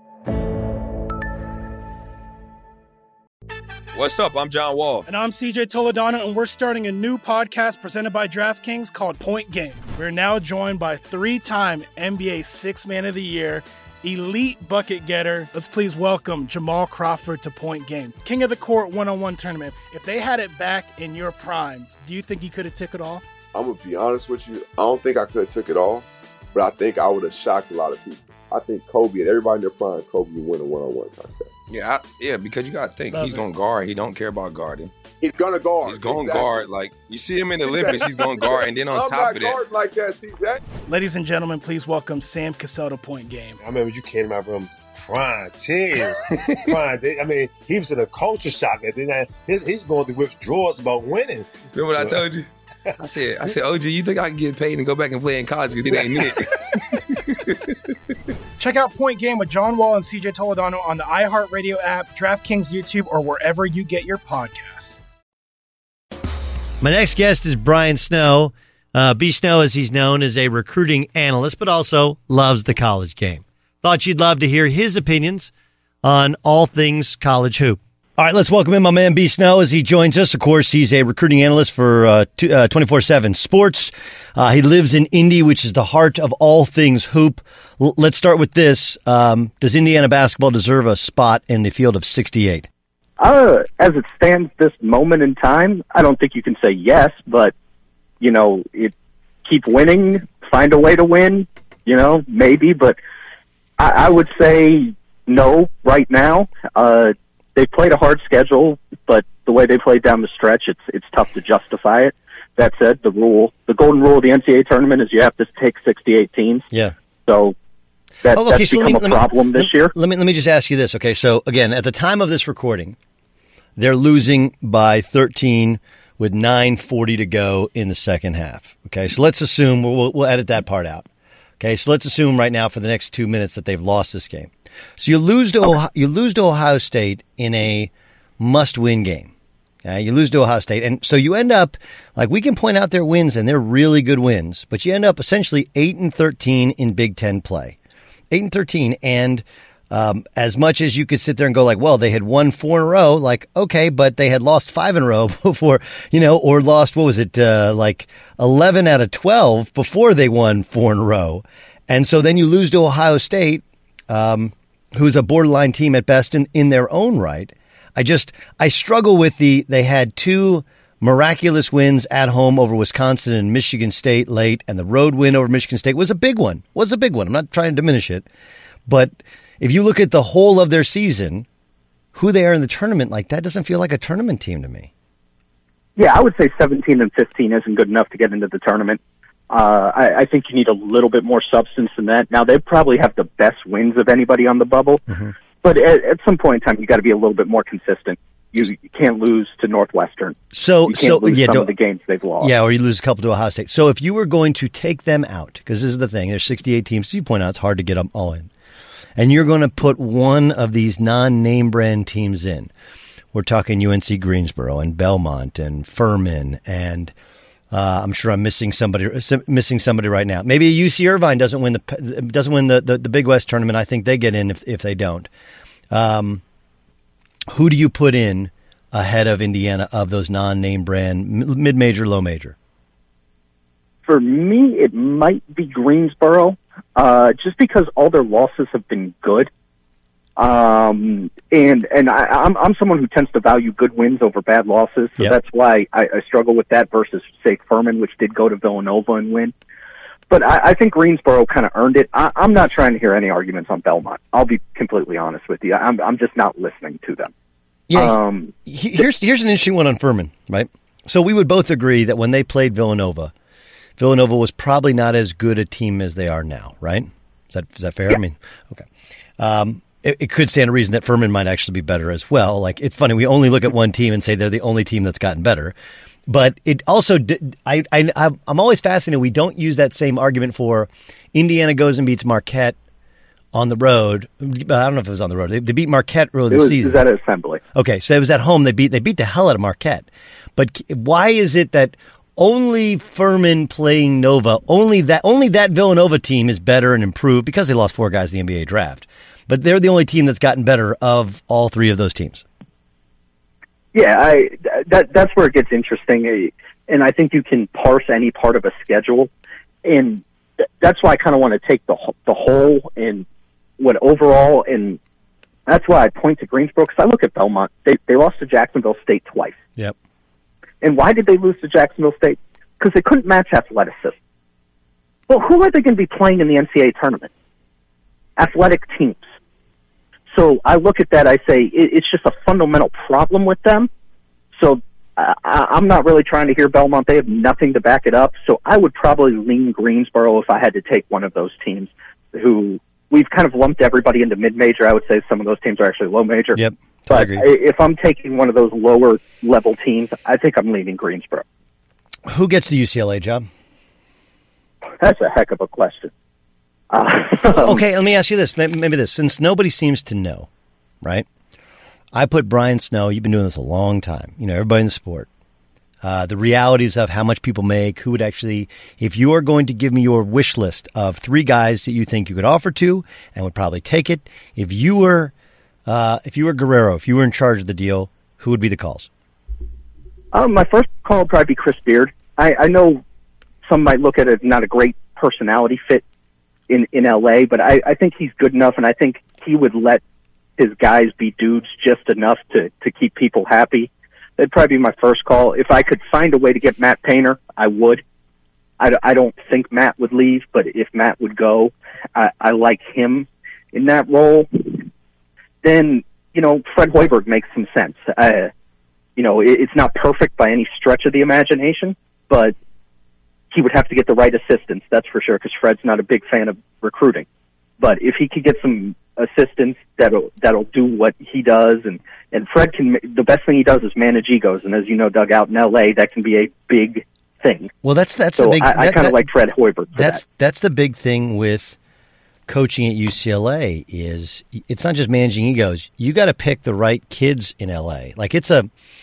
What's up? I'm John Wall. And I'm C J Toledano, and we're starting a new podcast presented by DraftKings called Point Game. We're now joined by three-time N B A Sixth Man of the Year, elite bucket getter. Let's please welcome Jamal Crawford to Point Game. King of the Court one-on-one tournament. If they had it back in your prime, do you think you could have took it all? I'm going to be honest with you. I don't think I could have took it all, but I think I would have shocked a lot of people. I think Kobe and everybody in their prime, Kobe would win a one-on-one contest. Yeah, I, yeah, because you got to think, Love he's going to guard. He don't care about guarding. He's going to guard. He's going to exactly. guard. Like, you see him in the Olympics, he's going to guard. And then on I'm top of that. I'm not guarding like that, see that? Ladies and gentlemen, please welcome Sam Cassell to Point Game. I remember you came out from prime ten. prime, I mean, he was in a culture shock. And then his, he's going through withdrawals about winning. Remember what I told you? I said, I said, O G, you think I can get paid and go back and play in college because it ain't it? Check out Point Game with John Wall and C J Toledano on the iHeartRadio app, DraftKings YouTube, or wherever you get your podcasts. My next guest is Brian Snow. Uh, B. Snow, as he's known, is a recruiting analyst, but also loves the college game. Thought you'd love to hear his opinions on all things college hoop. All right, let's welcome in my man B. Snow as he joins us. Of course, he's a recruiting analyst for uh, twenty-four seven Sports. Uh, he lives in Indy, which is the heart of all things hoop. L- let's start with this. Um, does Indiana basketball deserve a spot in the field of sixty-eight? Uh, as it stands this moment in time, I don't think you can say yes, but, you know, it keep winning, find a way to win, you know, maybe, but I, I would say no right now. Uh, They played a hard schedule, but the way they played down the stretch, it's it's tough to justify it. That said, the rule, the golden rule of the N C double A tournament is you have to take sixty-eight teams. Yeah. So that, oh, okay, that's so become me, a problem me, this year. Let me let me just ask you this. Okay, so again, at the time of this recording, they're losing by thirteen with nine forty to go in the second half. Okay, so let's assume we'll, we'll edit that part out. Okay, so let's assume right now for the next two minutes that they've lost this game. So you lose to okay. Ohio, you lose to Ohio State in a must-win game. Uh, you lose to Ohio State. And so you end up, like, we can point out their wins, and they're really good wins, but you end up essentially eight and thirteen in Big Ten play. eight and thirteen. And um, as much as you could sit there and go like, well, they had won four in a row, like, okay, but they had lost five in a row before, you know, or lost, what was it, uh, like eleven out of twelve before they won four in a row. And so then you lose to Ohio State, um, who's a borderline team at best in, in their own right. I just, I struggle with the, they had two miraculous wins at home over Wisconsin and Michigan State late, and the road win over Michigan State was a big one, was a big one. I'm not trying to diminish it. But if you look at the whole of their season, who they are in the tournament, like that doesn't feel like a tournament team to me. Yeah, I would say seventeen and fifteen isn't good enough to get into the tournament. Uh, I, I think you need a little bit more substance than that. Now, they probably have the best wins of anybody on the bubble. Mm-hmm. But at, at some point in time, you got to be a little bit more consistent. You, you can't lose to Northwestern. So, you can't so lose yeah, some of the games they've lost. Yeah, or you lose a couple to Ohio State. So if you were going to take them out, because this is the thing, there's sixty-eight teams. So you point out it's hard to get them all in, and you're going to put one of these non-name brand teams in. We're talking U N C Greensboro and Belmont and Furman, and uh, I'm sure I'm missing somebody missing somebody right now. Maybe U C Irvine doesn't win the doesn't win the, the, the Big West tournament. I think they get in if if they don't. Um, who do you put in ahead of Indiana of those non-name brand mid-major, low-major? For me, it might be Greensboro, uh, just because all their losses have been good. Um, and and I, I'm I'm someone who tends to value good wins over bad losses, so Yep. that's why I, I struggle with that versus, say, Furman, which did go to Villanova and win. But I, I think Greensboro kind of earned it. I, I'm not trying to hear any arguments on Belmont. I'll be completely honest with you. I'm I'm just not listening to them. Yeah. Um, he- here's here's an interesting one on Furman, right? So we would both agree that when they played Villanova, Villanova was probably not as good a team as they are now, right? Is that is that fair? Yeah. I mean, okay. Um, it, it could stand to reason that Furman might actually be better as well. Like, it's funny, we only look at one team and say they're the only team that's gotten better. But it also, did, I, I, I'm always fascinated. We don't use that same argument for Indiana goes and beats Marquette on the road. I don't know if it was on the road. They, they beat Marquette early it this was, season. it was at Assembly. Okay, so it was at home. They beat they beat the hell out of Marquette. But why is it that only Furman playing Nova, only that only that Villanova team is better and improved because they lost four guys in the N B A draft? But they're the only team that's gotten better of all three of those teams. Yeah, I that that's where it gets interesting, and I think you can parse any part of a schedule, and th- that's why I kind of want to take the wh- the whole and what overall, and that's why I point to Greensboro, because I look at Belmont. They they lost to Jacksonville State twice. Yep. And why did they lose to Jacksonville State? Because they couldn't match athleticism. Well, who are they going to be playing in the N C double A tournament? Athletic teams. So I look at that, I say it, it's just a fundamental problem with them. So I, I'm not really trying to hear Belmont. They have nothing to back it up. So I would probably lean Greensboro if I had to take one of those teams who we've kind of lumped everybody into mid-major. I would say some of those teams are actually low-major. Yep. But agree. if I'm taking one of those lower-level teams, I think I'm leaning Greensboro. Who gets the U C L A job? That's a heck of a question. Uh, okay, let me ask you this. Maybe this. Since nobody seems to know, right? I put Brian Snow. You've been doing this a long time. You know, everybody in the sport. Uh, the realities of how much people make, who would actually, if you are going to give me your wish list of three guys that you think you could offer to and would probably take it, if you were, uh, if you were Guerrero, if you were in charge of the deal, who would be the calls? Um, my first call would probably be Chris Beard. I, I know some might look at it as not a great personality fit in, in L A, but I, I think he's good enough, and I think he would let his guys be dudes just enough to, to keep people happy. That'd probably be my first call. If I could find a way to get Matt Painter, I would. I, I don't think Matt would leave, but if Matt would go, I, I like him in that role. Then, you know, Fred Hoiberg makes some sense. Uh, you know, it, it's not perfect by any stretch of the imagination, but he would have to get the right assistants, that's for sure, because Fred's not a big fan of recruiting. But if he could get some assistants that'll that'll do what he does, and and Fred can, the best thing he does is manage egos, and as you know, Doug, out in L A, that can be a big thing. Well, that's that's so the big. I, I that, kind of that, like Fred Hoiberg. For that's that. that's the big thing with coaching at U C L A is it's not just managing egos. You got to pick the right kids in L A. Like it's a.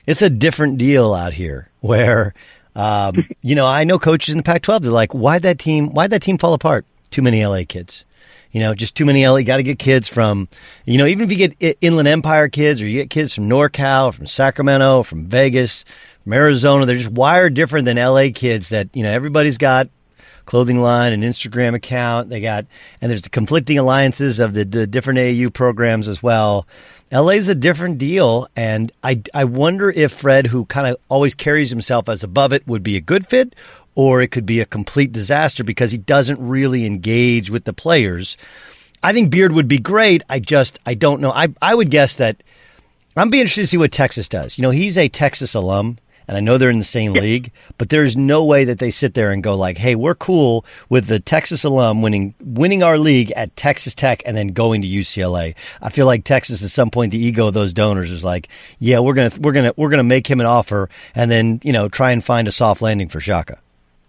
It's a different deal out here where, um, you know, I know coaches in the Pac twelve, they're like, why'd that team, why'd that team fall apart? Too many L A kids. You know, just too many L A. Got to get kids from, you know, even if you get Inland Empire kids or you get kids from NorCal, from Sacramento, from Vegas, from Arizona, they're just wired different than L A kids that, you know, everybody's got clothing line and Instagram account. They got, and there's the conflicting alliances of the, the different A A U programs as well. L A's a different deal. And I, I wonder if Fred, who kind of always carries himself as above it, would be a good fit, or it could be a complete disaster because he doesn't really engage with the players. I think Beard would be great. I just, I don't know. I, I would guess that I'm being interested to see what Texas does. You know, he's a Texas alum, and I know they're in the same yeah. league, but there's no way that they sit there and go like, hey, we're cool with the Texas alum winning winning our league at Texas Tech and then going to U C L A. I feel like Texas at some point, the ego of those donors is like, yeah, we're going to we're going to we're going to make him an offer and then, you know, try and find a soft landing for Shaka.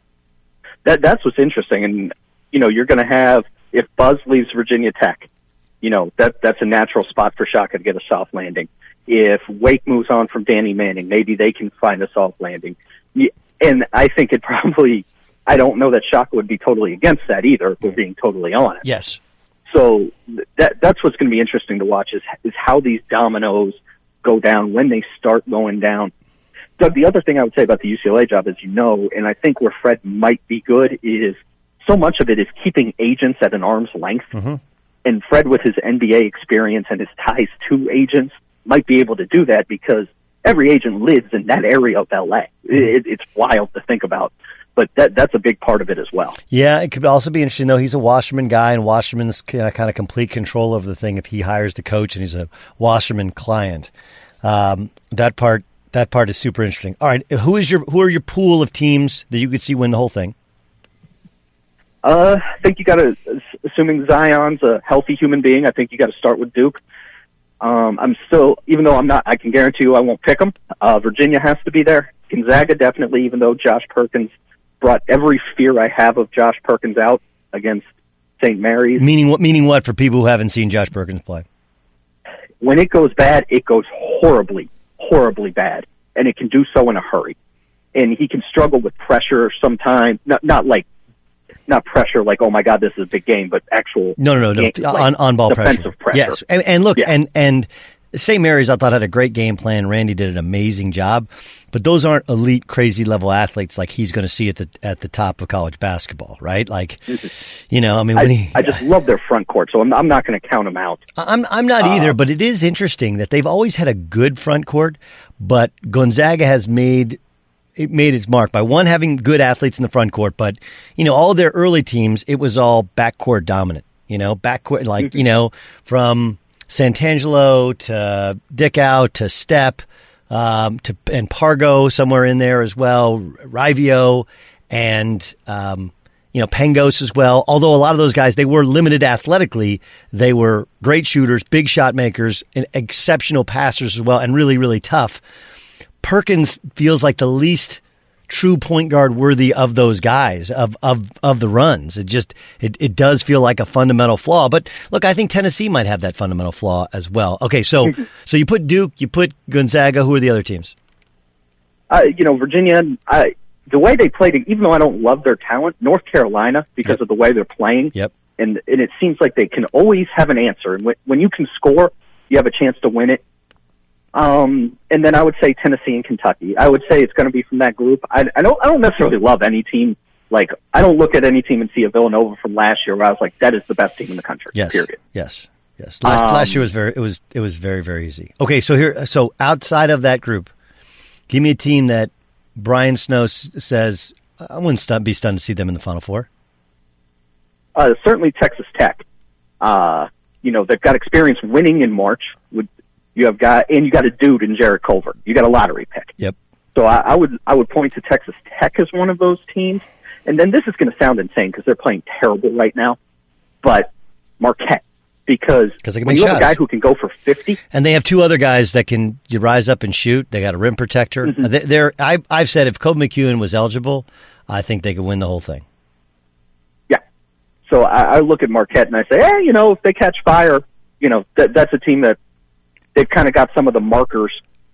That that's what's interesting, and you know, you're going to have, if Buzz leaves Virginia Tech, you know, that that's a natural spot for Shaka to get a soft landing. If Wake moves on from Danny Manning, maybe they can find a soft landing. And I think it probably, I don't know that Shaka would be totally against that either, if we're being totally honest. Yes. So that that's what's going to be interesting to watch is is how these dominoes go down when they start going down. Doug, the other thing I would say about the U C L A job, as you know, and I think where Fred might be good, is so much of it is keeping agents at an arm's length. Mm-hmm. And Fred, with his N B A experience and his ties to agents, might be able to do that because every agent lives in that area of L A. It, it's wild to think about, but that that's a big part of it as well. Yeah, it could also be interesting, though. He's a Wasserman guy, and Wasserman's kind of complete control over the thing if he hires the coach and he's a Wasserman client. Um, that part that part is super interesting. All right, who is your who are your pool of teams that you could see win the whole thing? Uh, I think you got to, assuming Zion's a healthy human being, I think you got to start with Duke. Um, I'm still, even though I'm not, I can guarantee you I won't pick them. Uh, Virginia has to be there. Gonzaga definitely, even though Josh Perkins brought every fear I have of Josh Perkins out against Saint Mary's. Meaning what? Meaning what for people who haven't seen Josh Perkins play? When it goes bad, it goes horribly, horribly bad, and it can do so in a hurry. And he can struggle with pressure sometimes, not not like. Not pressure like, oh my God, this is a big game, but actual no, no, no, no. Game, like on on ball defensive pressure. pressure. Yes, and, and look, yeah. and and Saint Mary's I thought had a great game plan. Randy did an amazing job, but those aren't elite, crazy level athletes like he's going to see at the at the top of college basketball, right? Like, you know, I mean, when I, he, I just love their front court, so I'm I'm not going to count them out. I'm I'm not uh, either, but it is interesting that they've always had a good front court, but Gonzaga has made. It made its mark by one having good athletes in the front court, but you know all their early teams it was all backcourt dominant. You know, backcourt like mm-hmm. you know from Santangelo to Dickow to Step um, to and Pargo somewhere in there as well, Rivio and um, you know Pangos as well. Although a lot of those guys they were limited athletically, they were great shooters, big shot makers, and exceptional passers as well, and really really tough. Perkins feels like the least true point guard worthy of those guys, of of of the runs. It just it, it does feel like a fundamental flaw. But look, I think Tennessee might have that fundamental flaw as well. Okay, so so you put Duke, you put Gonzaga. Who are the other teams? Uh, you know, Virginia. I, the way they played, even though I don't love their talent, North Carolina because yep. of the way they're playing. Yep. And and it seems like they can always have an answer. And when, when you can score, you have a chance to win it. Um, and then I would say Tennessee and Kentucky. I would say it's going to be from that group. I, I don't, I don't necessarily love any team. Like, I don't look at any team and see a Villanova from last year where I was like, that is the best team in the country. Yes. Period. Yes. Yes. Last, um, last year was very, it was, it was very, very easy. Okay. So here, so outside of that group, give me a team that Brian Snow s- says, I wouldn't stun, be stunned to see them in the Final Four. Uh, certainly Texas Tech. Uh, you know, they've got experience winning in March with, You have got, and you got a dude in Jared Culver. You got a lottery pick. Yep. So I, I would, I would point to Texas Tech as one of those teams. And then this is going to sound insane because they're playing terrible right now, but Marquette, because they can when make you shots. have a guy who can go for fifty, and they have two other guys that can you rise up and shoot. They got a rim protector. Mm-hmm. They, they're, I, I've said if Kobe McEwen was eligible, I think they could win the whole thing. Yeah. So I, I look at Marquette and I say, hey, you know, if they catch fire, you know, that, that's a team that. They've kind of got some of the markers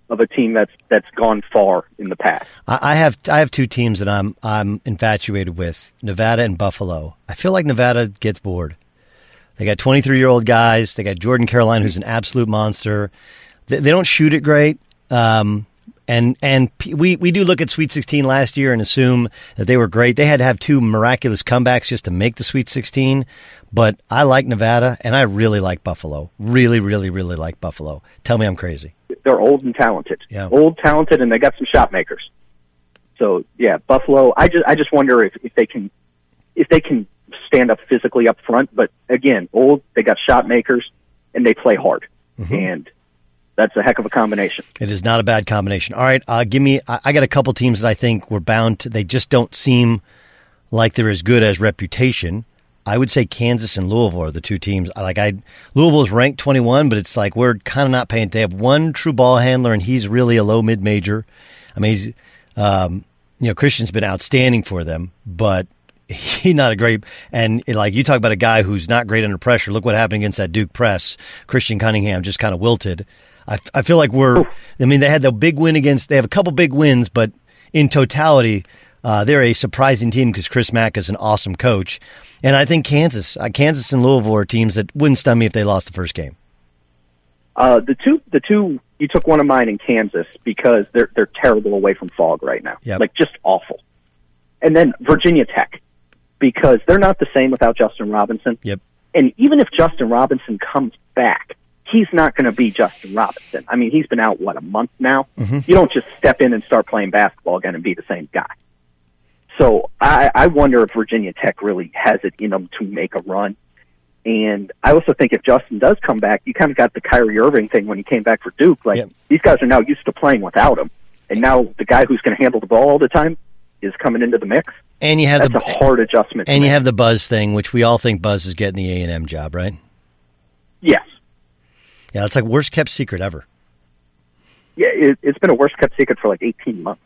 of a team that's that's gone far in the past. I, I have I have two teams that I'm I'm infatuated with: Nevada and Buffalo. I feel like Nevada gets bored. They got twenty-three-year-old guys. They got Jordan Caroline, who's an absolute monster. They, they don't shoot it great. Um, and and we, we do look at Sweet sixteen last year and assume that they were great. They had to have two miraculous comebacks just to make the Sweet sixteen. But I like Nevada, and I really like Buffalo. Really, really, really like Buffalo. Tell me I'm crazy. They're old and talented. Yeah. Old, talented, and they got some shot makers. So, yeah, Buffalo, I just I just wonder if, if they can if they can stand up physically up front. But, again, old, they got shot makers, and they play hard. Mm-hmm. And that's a heck of a combination. It is not a bad combination. All right, uh, give me I, I got a couple teams that I think we're bound to. They just don't seem like they're as good as reputation. I would say Kansas and Louisville are the two teams. Like I, Louisville is ranked twenty-one, but it's like we're kind of not paying. They have one true ball handler, and he's really a low mid major. I mean, he's, um, you know, Christian's been outstanding for them, but he's not a great. And like you talk about a guy who's not great under pressure. Look what happened against that Duke press. Christian Cunningham just kind of wilted. I, I feel like we're. I mean, they had the big win against. They have a couple big wins, but in totality, uh, they're a surprising team because Chris Mack is an awesome coach. And I think Kansas, uh, Kansas and Louisville are teams that wouldn't stun me if they lost the first game. Uh, the two, the two, you took one of mine in Kansas because they're they're terrible away from fog right now, yep. like just awful. And then Virginia Tech, because they're not the same without Justin Robinson. Yep. And even if Justin Robinson comes back, he's not going to be Justin Robinson. I mean, he's been out what a month now. Mm-hmm. You don't just step in and start playing basketball again and be the same guy. So I, I wonder if Virginia Tech really has it in them to make a run. And I also think if Justin does come back, you kind of got the Kyrie Irving thing when he came back for Duke. Like, yep. These guys are now used to playing without him. And now the guy who's going to handle the ball all the time is coming into the mix. And you have That's the, a hard adjustment. And you have the Buzz thing, which we all think Buzz is getting the A and M job, right? Yes. Yeah, it's like worst kept secret ever. Yeah, it, it's been a worst kept secret for like eighteen months.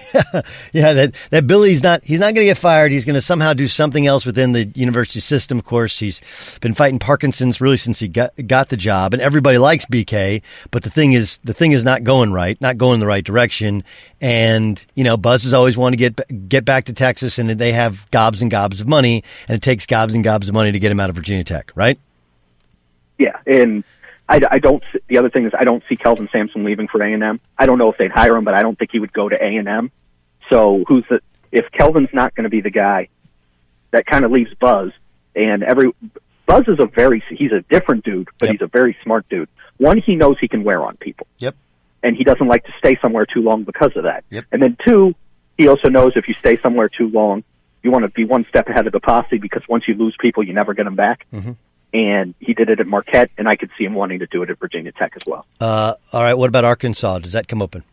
Yeah, that that Billy's not he's not going to get fired. He's going to somehow do something else within the university system. Of course, he's been fighting Parkinson's really since he got got the job, and everybody likes B K. But the thing is, the thing is not going right, not going in the right direction. And you know, Buzz has always wanted to get get back to Texas, and they have gobs and gobs of money, and it takes gobs and gobs of money to get him out of Virginia Tech, right? Yeah, and I, I don't. The other thing is, I don't see Kelvin Sampson leaving for A and M. I don't know if they'd hire him, but I don't think he would go to A and M. So who's the? If Kelvin's not going to be the guy, that kind of leaves Buzz. And every Buzz is a very he's a different dude, but yep. he's a very smart dude. One, he knows he can wear on people. Yep. And he doesn't like to stay somewhere too long because of that. Yep. And then two, he also knows if you stay somewhere too long, you want to be one step ahead of the posse because once you lose people, you never get them back. Mm-hmm. And he did it at Marquette, and I could see him wanting to do it at Virginia Tech as well. Uh, all right, what about Arkansas? Does that come open?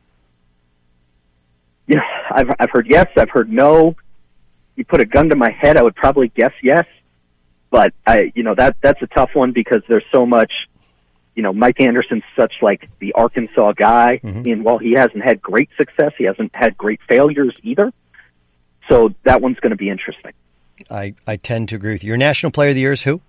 Yeah, I've I've heard yes, I've heard no. You put a gun to my head, I would probably guess yes, but I, you know, that that's a tough one because there's so much. You know, Mike Anderson's such like the Arkansas guy, mm-hmm. and while he hasn't had great success, he hasn't had great failures either. So that one's going to be interesting. I I tend to agree with you. Your National Player of the Year is who?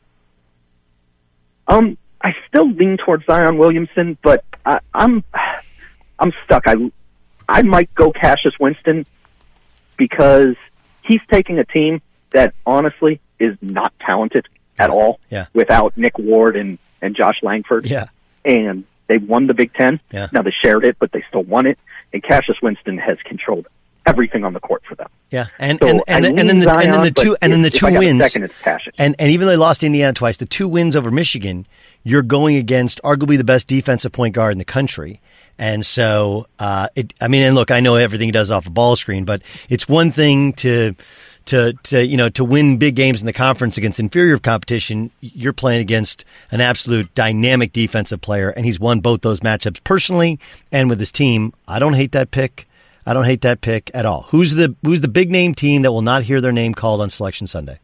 Um, I still lean towards Zion Williamson, but I, I'm I'm stuck. I I might go Cassius Winston because he's taking a team that honestly is not talented at all. Yeah. Without Nick Ward and, and Josh Langford. Yeah. And they won the Big Ten. Yeah. Now they shared it, but they still won it. And Cassius Winston has controlled everything on the court for them. Yeah, and so and and, I the, and then the Zion, and then the two and then the if, two if I got wins. A second, it's Cassius. And and even though they lost Indiana twice, the two wins over Michigan, you're going against arguably the best defensive point guard in the country. And so, uh, it. I mean, and look, I know everything he does off a ball screen, but it's one thing to. To, to you know to win big games in the conference against inferior competition. You're playing against an absolute dynamic defensive player, and he's won both those matchups personally and with his team. I don't hate that pick. I don't hate that pick at all. Who's the who's the big name team that will not hear their name called on Selection Sunday?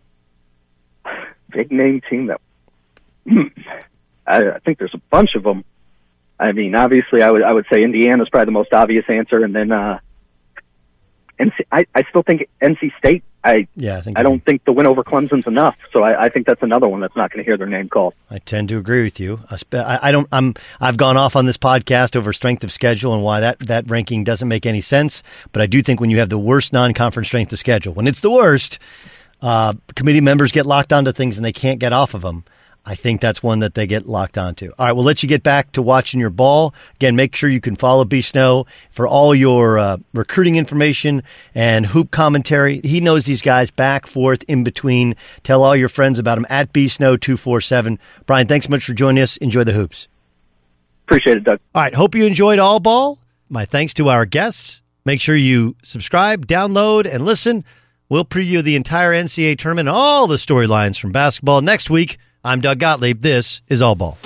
Big name team that I, I think there's a bunch of them. I mean, obviously, I would I would say Indiana's probably the most obvious answer, and then uh, N C, I, I still think N C State. I I yeah, I, think I don't think the win over Clemson's enough. So I, I think that's another one that's not going to hear their name called. I tend to agree with you. I, I don't. I'm. I've gone off on this podcast over strength of schedule and why that that ranking doesn't make any sense. But I do think when you have the worst non-conference strength of schedule, when it's the worst, uh, committee members get locked onto things and they can't get off of them. I think that's one that they get locked onto. All right, we'll let you get back to watching your ball. Again, make sure you can follow B. Snow for all your uh, recruiting information and hoop commentary. He knows these guys back, forth, in between. Tell all your friends about him at B. Snow two four seven. Brian, thanks so much for joining us. Enjoy the hoops. Appreciate it, Doug. All right, hope you enjoyed All Ball. My thanks to our guests. Make sure you subscribe, download, and listen. We'll preview the entire N C double A tournament, all the storylines from basketball next week. I'm Doug Gottlieb. This is All Ball.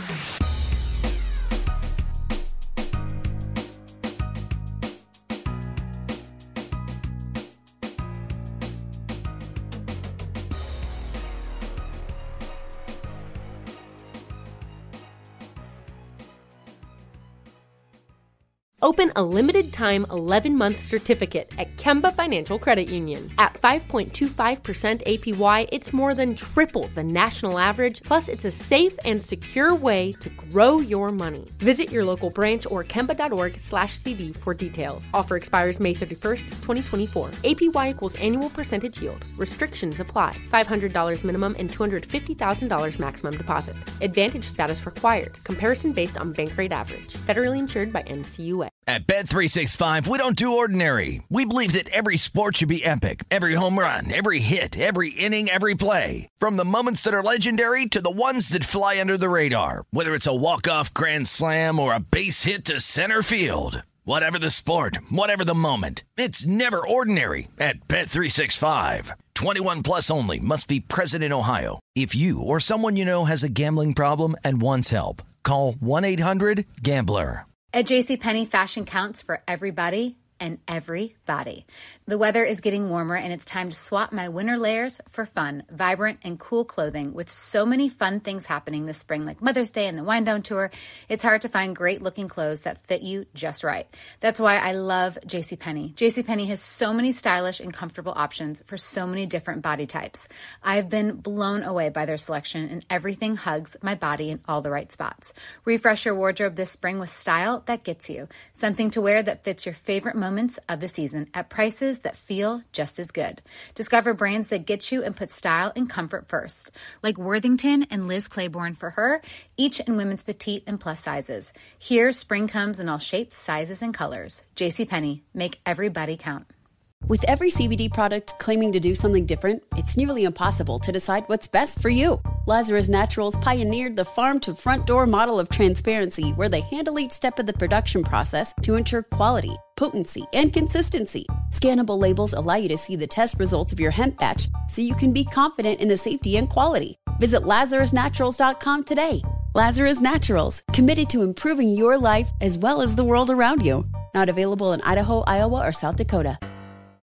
Open a limited-time eleven-month certificate at Kemba Financial Credit Union. At five point two five percent A P Y, it's more than triple the national average, plus it's a safe and secure way to grow your money. Visit your local branch or kemba.org slash CD for details. Offer expires May thirty-first, twenty twenty-four. A P Y equals annual percentage yield. Restrictions apply. five hundred dollars minimum and two hundred fifty thousand dollars maximum deposit. Advantage status required. Comparison based on bank rate average. Federally insured by N C U A. At Bet three sixty-five, we don't do ordinary. We believe that every sport should be epic. Every home run, every hit, every inning, every play. From the moments that are legendary to the ones that fly under the radar. Whether it's a walk-off grand slam or a base hit to center field. Whatever the sport, whatever the moment. It's never ordinary at Bet three sixty-five. twenty-one plus only. Must be present in Ohio. If you or someone you know has a gambling problem and wants help, call one eight hundred gambler. At JCPenney, fashion counts for everybody and everybody. The weather is getting warmer and it's time to swap my winter layers for fun, vibrant, and cool clothing. With so many fun things happening this spring, like Mother's Day and the Wind Down Tour, it's hard to find great looking clothes that fit you just right. That's why I love JCPenney. JCPenney has so many stylish and comfortable options for so many different body types. I've been blown away by their selection, and everything hugs my body in all the right spots. Refresh your wardrobe this spring with style that gets you. Something to wear that fits your favorite moments of the season at prices that feel just as good. Discover brands that get you and put style and comfort first, like Worthington and Liz Claiborne for her, each in women's petite and plus sizes. Here, spring comes in all shapes, sizes, and colors. JCPenney, make everybody count. With every C B D product claiming to do something different, it's nearly impossible to decide what's best for you. Lazarus Naturals pioneered the farm-to-front-door model of transparency, where they handle each step of the production process to ensure quality, potency, and consistency. Scannable labels allow you to see the test results of your hemp batch, so you can be confident in the safety and quality. Visit lazarus naturals dot com today. Lazarus Naturals, committed to improving your life as well as the world around you. Not available in Idaho, Iowa, or South Dakota.